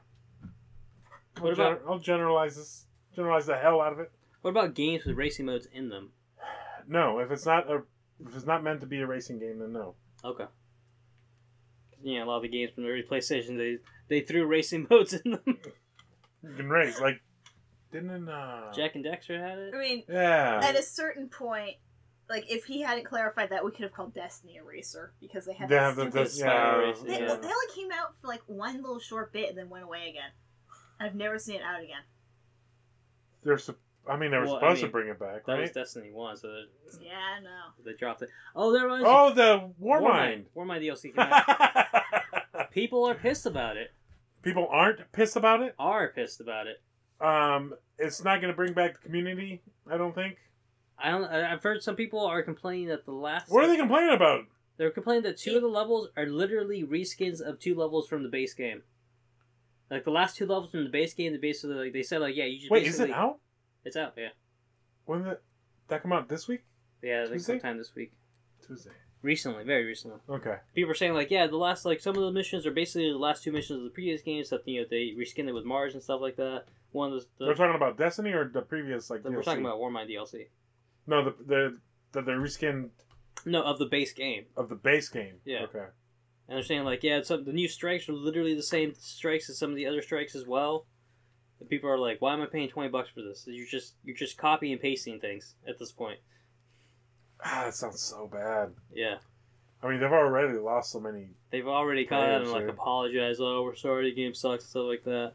I'll, What about- gener- I'll generalize this. Generalize the hell out of it. What about games with racing modes in them? No, if it's not a, if it's not meant to be a racing game, then no. Okay. Yeah, a lot of the games from the early PlayStation, they they threw racing modes in them. You can race like, didn't uh. Jack and Dexter had it. I mean, Yeah. at a certain point, like if he hadn't clarified that, we could have called Destiny a racer because they had They that have the, stupid. the Spy yeah. racing, They, yeah. they only came out for like one little short bit and then went away again. I've never seen it out again. They're. sup- I mean, they were Well, I supposed mean, to bring it back, That was right? Destiny one, so they, Yeah, I know. they dropped it. Oh, there was Oh, the Warmind. Warmind D L C came out. People are pissed about it. People aren't pissed about it. Are pissed about it. Um, it's not going to bring back the community. I don't think. I don't. I- I've heard some people are complaining that the last. What are they complaining about? They're complaining that two of the levels are literally reskins of two levels from the base game. Like the last two levels from the base game, they basically like they said like yeah you just Wait, is basically it out? it's out yeah When did that come out? This week? yeah like Tuesday? sometime this week Tuesday. recently very recently. Okay. People are saying like yeah the last like some of the missions are basically the last two missions of the previous game except you know they reskinned it with Mars and stuff like that. One of the, We're talking about Destiny or the previous like the D L C? we're talking about Warmind D L C. No, the the the, the reskin No, of the base game. of the base game. Yeah. Okay. And they're saying like, yeah, some the new strikes are literally the same strikes as some of the other strikes as well. And people are like, why am I paying twenty bucks for this? You're just you're just copying and pasting things at this point. Ah, that sounds so bad. Yeah, I mean, they've already lost so many. they've already come out and like Players, yeah. apologized. Oh, we're sorry, the game sucks and stuff like that.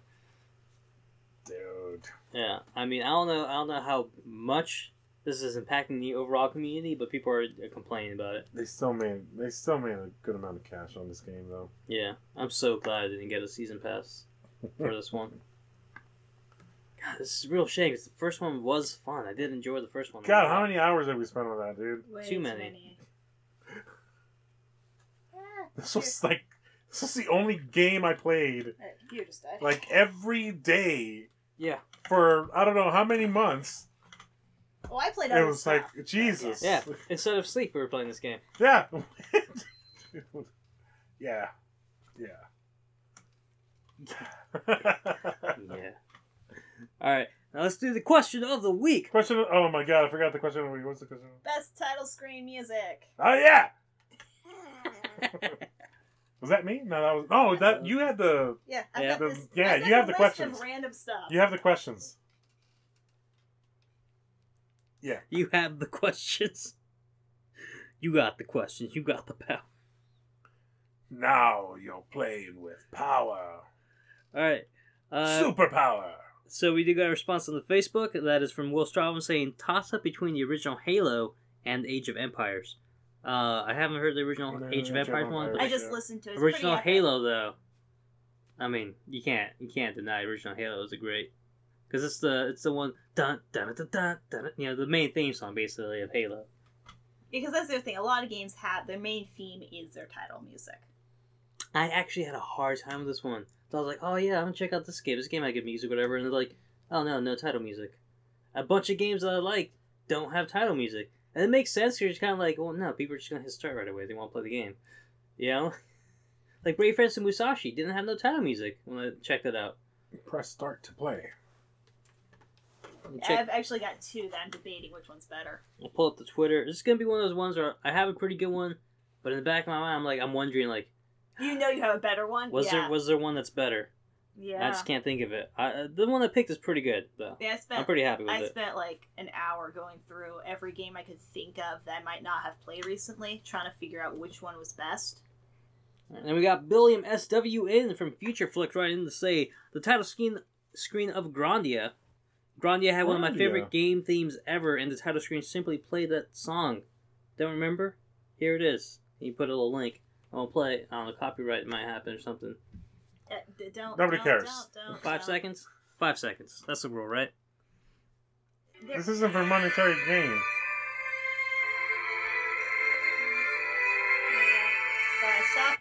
Dude. Yeah, I mean, I don't know, I don't know how much this is impacting the overall community, but people are complaining about it. They still made they still made a good amount of cash on this game though. Yeah, I'm so glad I didn't get a season pass for this one. God, this is a real shame because the first one was fun. I did enjoy the first one. a God, lot. how many hours have we spent on that, dude? Way Too many. Ah, This was like this was the only game I played Uh, you just died. like every day Yeah, for I don't know how many months. Oh, I played It other was stuff. like Jesus. yeah. Instead of sleep, we were playing this game. Yeah. yeah. Yeah. Yeah. All right, now let's do the question of the week. Question. Of, oh my God! I forgot the question of the week. What's the question? Best title screen music. Oh yeah. Was that me? No, that was. Oh, that you had the. Yeah, I've Yeah. got The- this. yeah, I've got you have a the list questions. Of random stuff. You have the questions. You have the questions. You got the questions. You got the power. Now you're playing with power. All right. Uh, Superpower. So we did get a response on the Facebook. That is from Will Strawman saying toss up between the original Halo and Age of Empires. Uh, I haven't heard the original No, Age of Age of Empires one. Empires. But I just Yeah. listened to it. It's original pretty epic. Halo though. I mean, you can't you can't deny original Halo is a great because it's the it's the one dun dun dun dun dun. You know the main theme song basically of Halo. Because that's the other thing. A lot of games have their main theme is their title music. I actually had a hard time with this one. So I was like, oh yeah, I'm gonna check out this game. This game might get music, whatever. And they're like, oh no, no title music. A bunch of games that I like don't have title music. And it makes sense. You're just kind of like, well, no, people are just gonna hit start right away. They want to play the game. You know? Like Brave Fencer Musashi didn't have no title music when I checked it out. Press start to play. Check, I've actually got two that I'm debating which one's better. I'll pull up the Twitter. This is gonna be one of those ones where I have a pretty good one, but in the back of my mind, I'm like, I'm wondering, like, You know you have a better one? was yeah. there was there one that's better? Yeah. I just can't think of it. I, uh, the one I picked is pretty good, though. Yeah, I spent I'm pretty happy with I it. spent like an hour going through every game I could think of that I might not have played recently, trying to figure out which one was best. And then we got Billiam S W in from Future Flicks right in to say the title screen screen of Grandia. Grandia had one of my Grandia. favorite game themes ever, and the title screen simply played that song. Don't remember? Here it is. You put a little link. I won't play it. I don't know, copyright might happen or something. Uh, d- don't, Nobody don't, cares. Don't, don't, Five don't. seconds? Five seconds. That's the rule, right? There- This isn't for monetary gain. Fine, stop.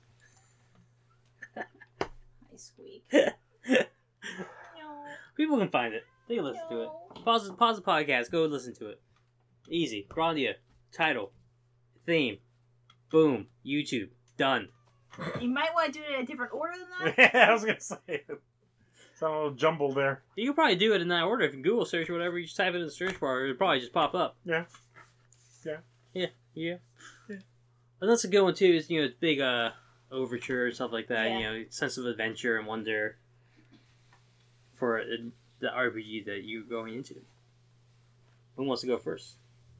I squeak. No. People can find it. They can listen to it. Pause, pause the podcast. Go listen to it. Easy. Grandia. Title. Theme. Boom. YouTube. Done. You might want to do it in a different order than that. Yeah, I was gonna say it. Sound a little jumbled there. You can probably do it in that order. If you Google search or whatever, you just type it in the search bar, it'll probably just pop up. Yeah. Yeah. Yeah. Yeah. And that's a good one too. Is you know, it's big uh overture and stuff like that. Yeah. You know, sense of adventure and wonder for uh, the R P G that you're going into. Who wants to go first?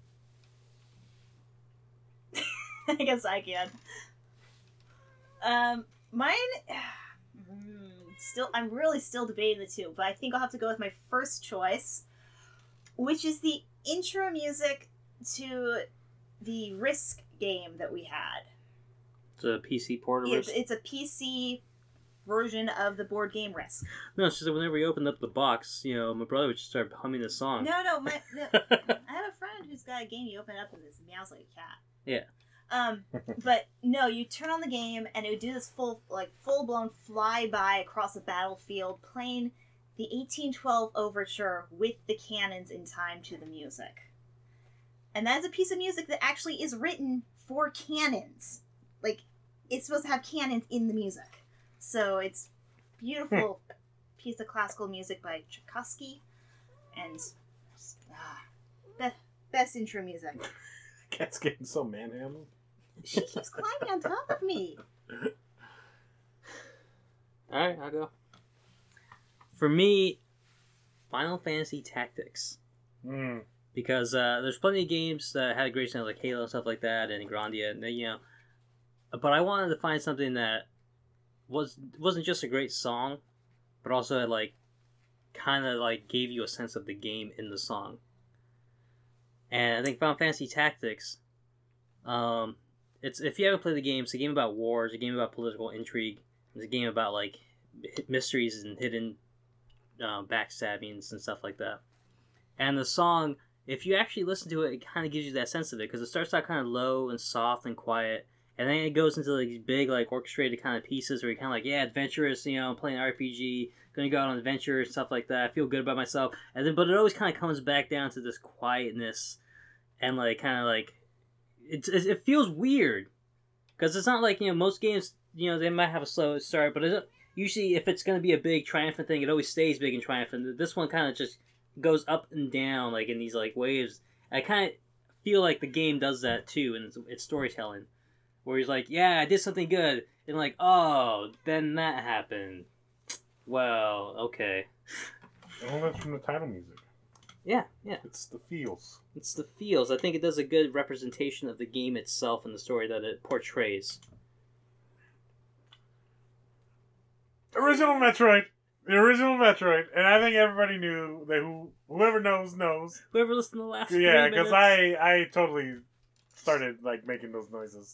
I guess I can. Um, mine. mm, Still, I'm really still debating the two, but I think I'll have to go with my first choice, which is the intro music to the Risk game that we had. It's a P C port of It's, Risk? it's a P C version of the board game Risk. No, it's just that whenever you opened up the box, you know, my brother would just start humming the song. No, no, my, no I have a friend who's got a game. You open it up and it meows like a cat. Yeah. Um, but no, you turn on the game and it would do this full, like full blown flyby across the battlefield, playing the eighteen twelve overture with the cannons in time to the music. And that is a piece of music that actually is written for cannons. Like, it's supposed to have cannons in the music. So it's beautiful piece of classical music by Tchaikovsky, and ah, be- best intro music. Cat's getting so manhandled. She keeps climbing on top of me. Alright, I'll go. For me, Final Fantasy Tactics. Mm. Because uh, there's plenty of games that had great sounds like Halo and stuff like that, and Grandia, and they, you know. But I wanted to find something that was wasn't just a great song, but also had like kind of like gave you a sense of the game in the song. And I think Final Fantasy Tactics, um, it's if you haven't played the game, it's a game about wars, a game about political intrigue, it's a game about like mysteries and hidden uh, backstabbings and stuff like that. And the song, if you actually listen to it, it kind of gives you that sense of it, because it starts out kind of low and soft and quiet, and then it goes into like these big, like, orchestrated kind of pieces where you're kind of like, yeah, adventurous, you know, playing R P G, gonna go out on adventure and stuff like that. I feel good about myself. And then, but it always kind of comes back down to this quietness and, like, kind of like, it, it, it feels weird. Because it's not like, you know, most games, you know, they might have a slow start, but it, usually if it's gonna be a big, triumphant thing, it always stays big and triumphant. This one kind of just goes up and down, like, in these, like, waves. I kind of feel like the game does that, too, in its, its storytelling. Where he's like, yeah, I did something good. And like, oh, then that happened. Well, okay. All that's from the title music. Yeah, yeah. It's the feels. It's the feels. I think it does a good representation of the game itself and the story that it portrays. Original Metroid. The original Metroid. And I think everybody knew that who whoever knows knows. Whoever listened to the last Yeah, three because minutes. I, I totally started like making those noises.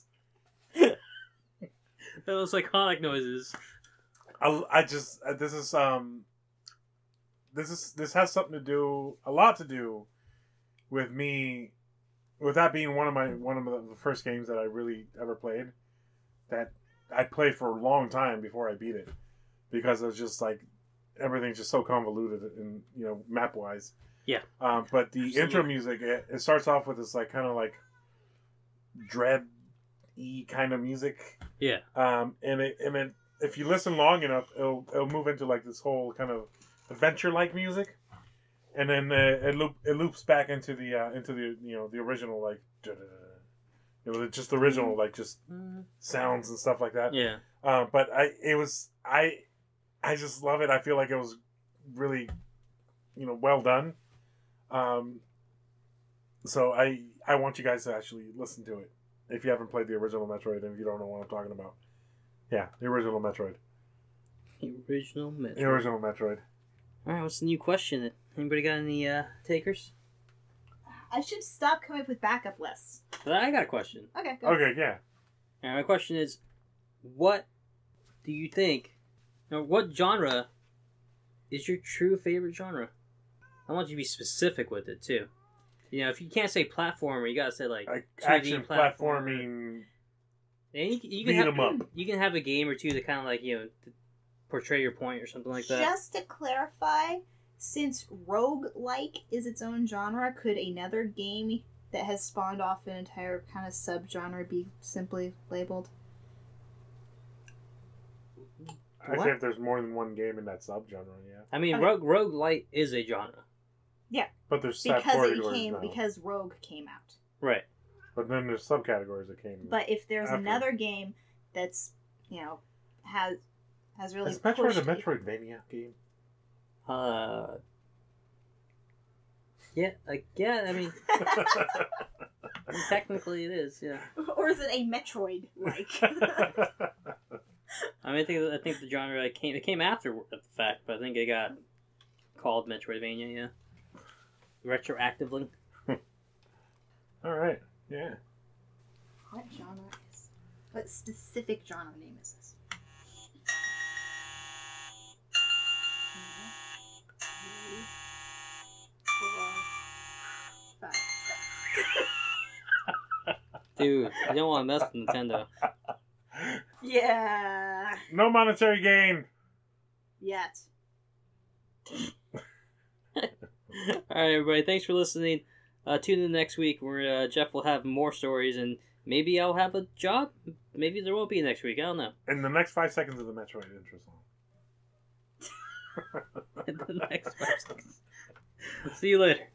Those iconic noises. I, I just uh, this is um this is this has something to do a lot to do with me with that being one of my one of the first games that I really ever played that I played for a long time before I beat it because it's just like everything's just so convoluted and you know map wise. Yeah. Um, but the Absolutely. intro music it, it starts off with this like kind of like dread y kind of music. Yeah. Um, and it and then if you listen long enough, it'll it'll move into like this whole kind of adventure like music, and then uh, it loop it loops back into the uh, into the you know the original like you know just the original like just sounds and stuff like that. Yeah. Um, but I it was I I just love it. I feel like it was really you know well done. Um, so I I want you guys to actually listen to it if you haven't played the original Metroid and if you don't know what I'm talking about. Yeah, the original Metroid. The original Metroid. The original Metroid. All right, what's the new question? Anybody got any uh, takers? I should stop coming up with backup lists. Well, I got a question. Okay, go. Okay, yeah. All right, my question is, what do you think, or what genre is your true favorite genre? I want you to be specific with it, too. You know, if you can't say platformer, you gotta say, like, Like two D action platformer. platforming. And you, you, Beat can 'em have, up. you can have a game or two that kind of, like, you know, to portray your point or something like that. Just to clarify, since roguelike is its own genre, could another game that has spawned off an entire kind of subgenre be simply labeled? I What? say if there's more than one game in that subgenre, yeah. I mean, Okay. rogue roguelite is a genre. But there's Because it subcategories came now. because Rogue came out. Right. But then there's subcategories that came. But if there's After. another game that's, you know, has has really Is Metroid pushed a Metroidvania game? Uh. Yeah, like, yeah, I mean, I mean, technically it is, yeah. or is it a Metroid like? I mean, I think I think the genre came it came after the fact, but I think it got called Metroidvania, yeah. Retroactively. All right. Yeah. What genre is? What specific genre name is this? Five. Dude, you don't want to mess with Nintendo. Yeah. No monetary gain. Yet. Alright, everybody, thanks for listening. Uh, tune in next week where uh, Jeff will have more stories, and maybe I'll have a job. Maybe there won't be next week. I don't know. In the next five seconds of the Metroid intro song. In the next five seconds. See you later.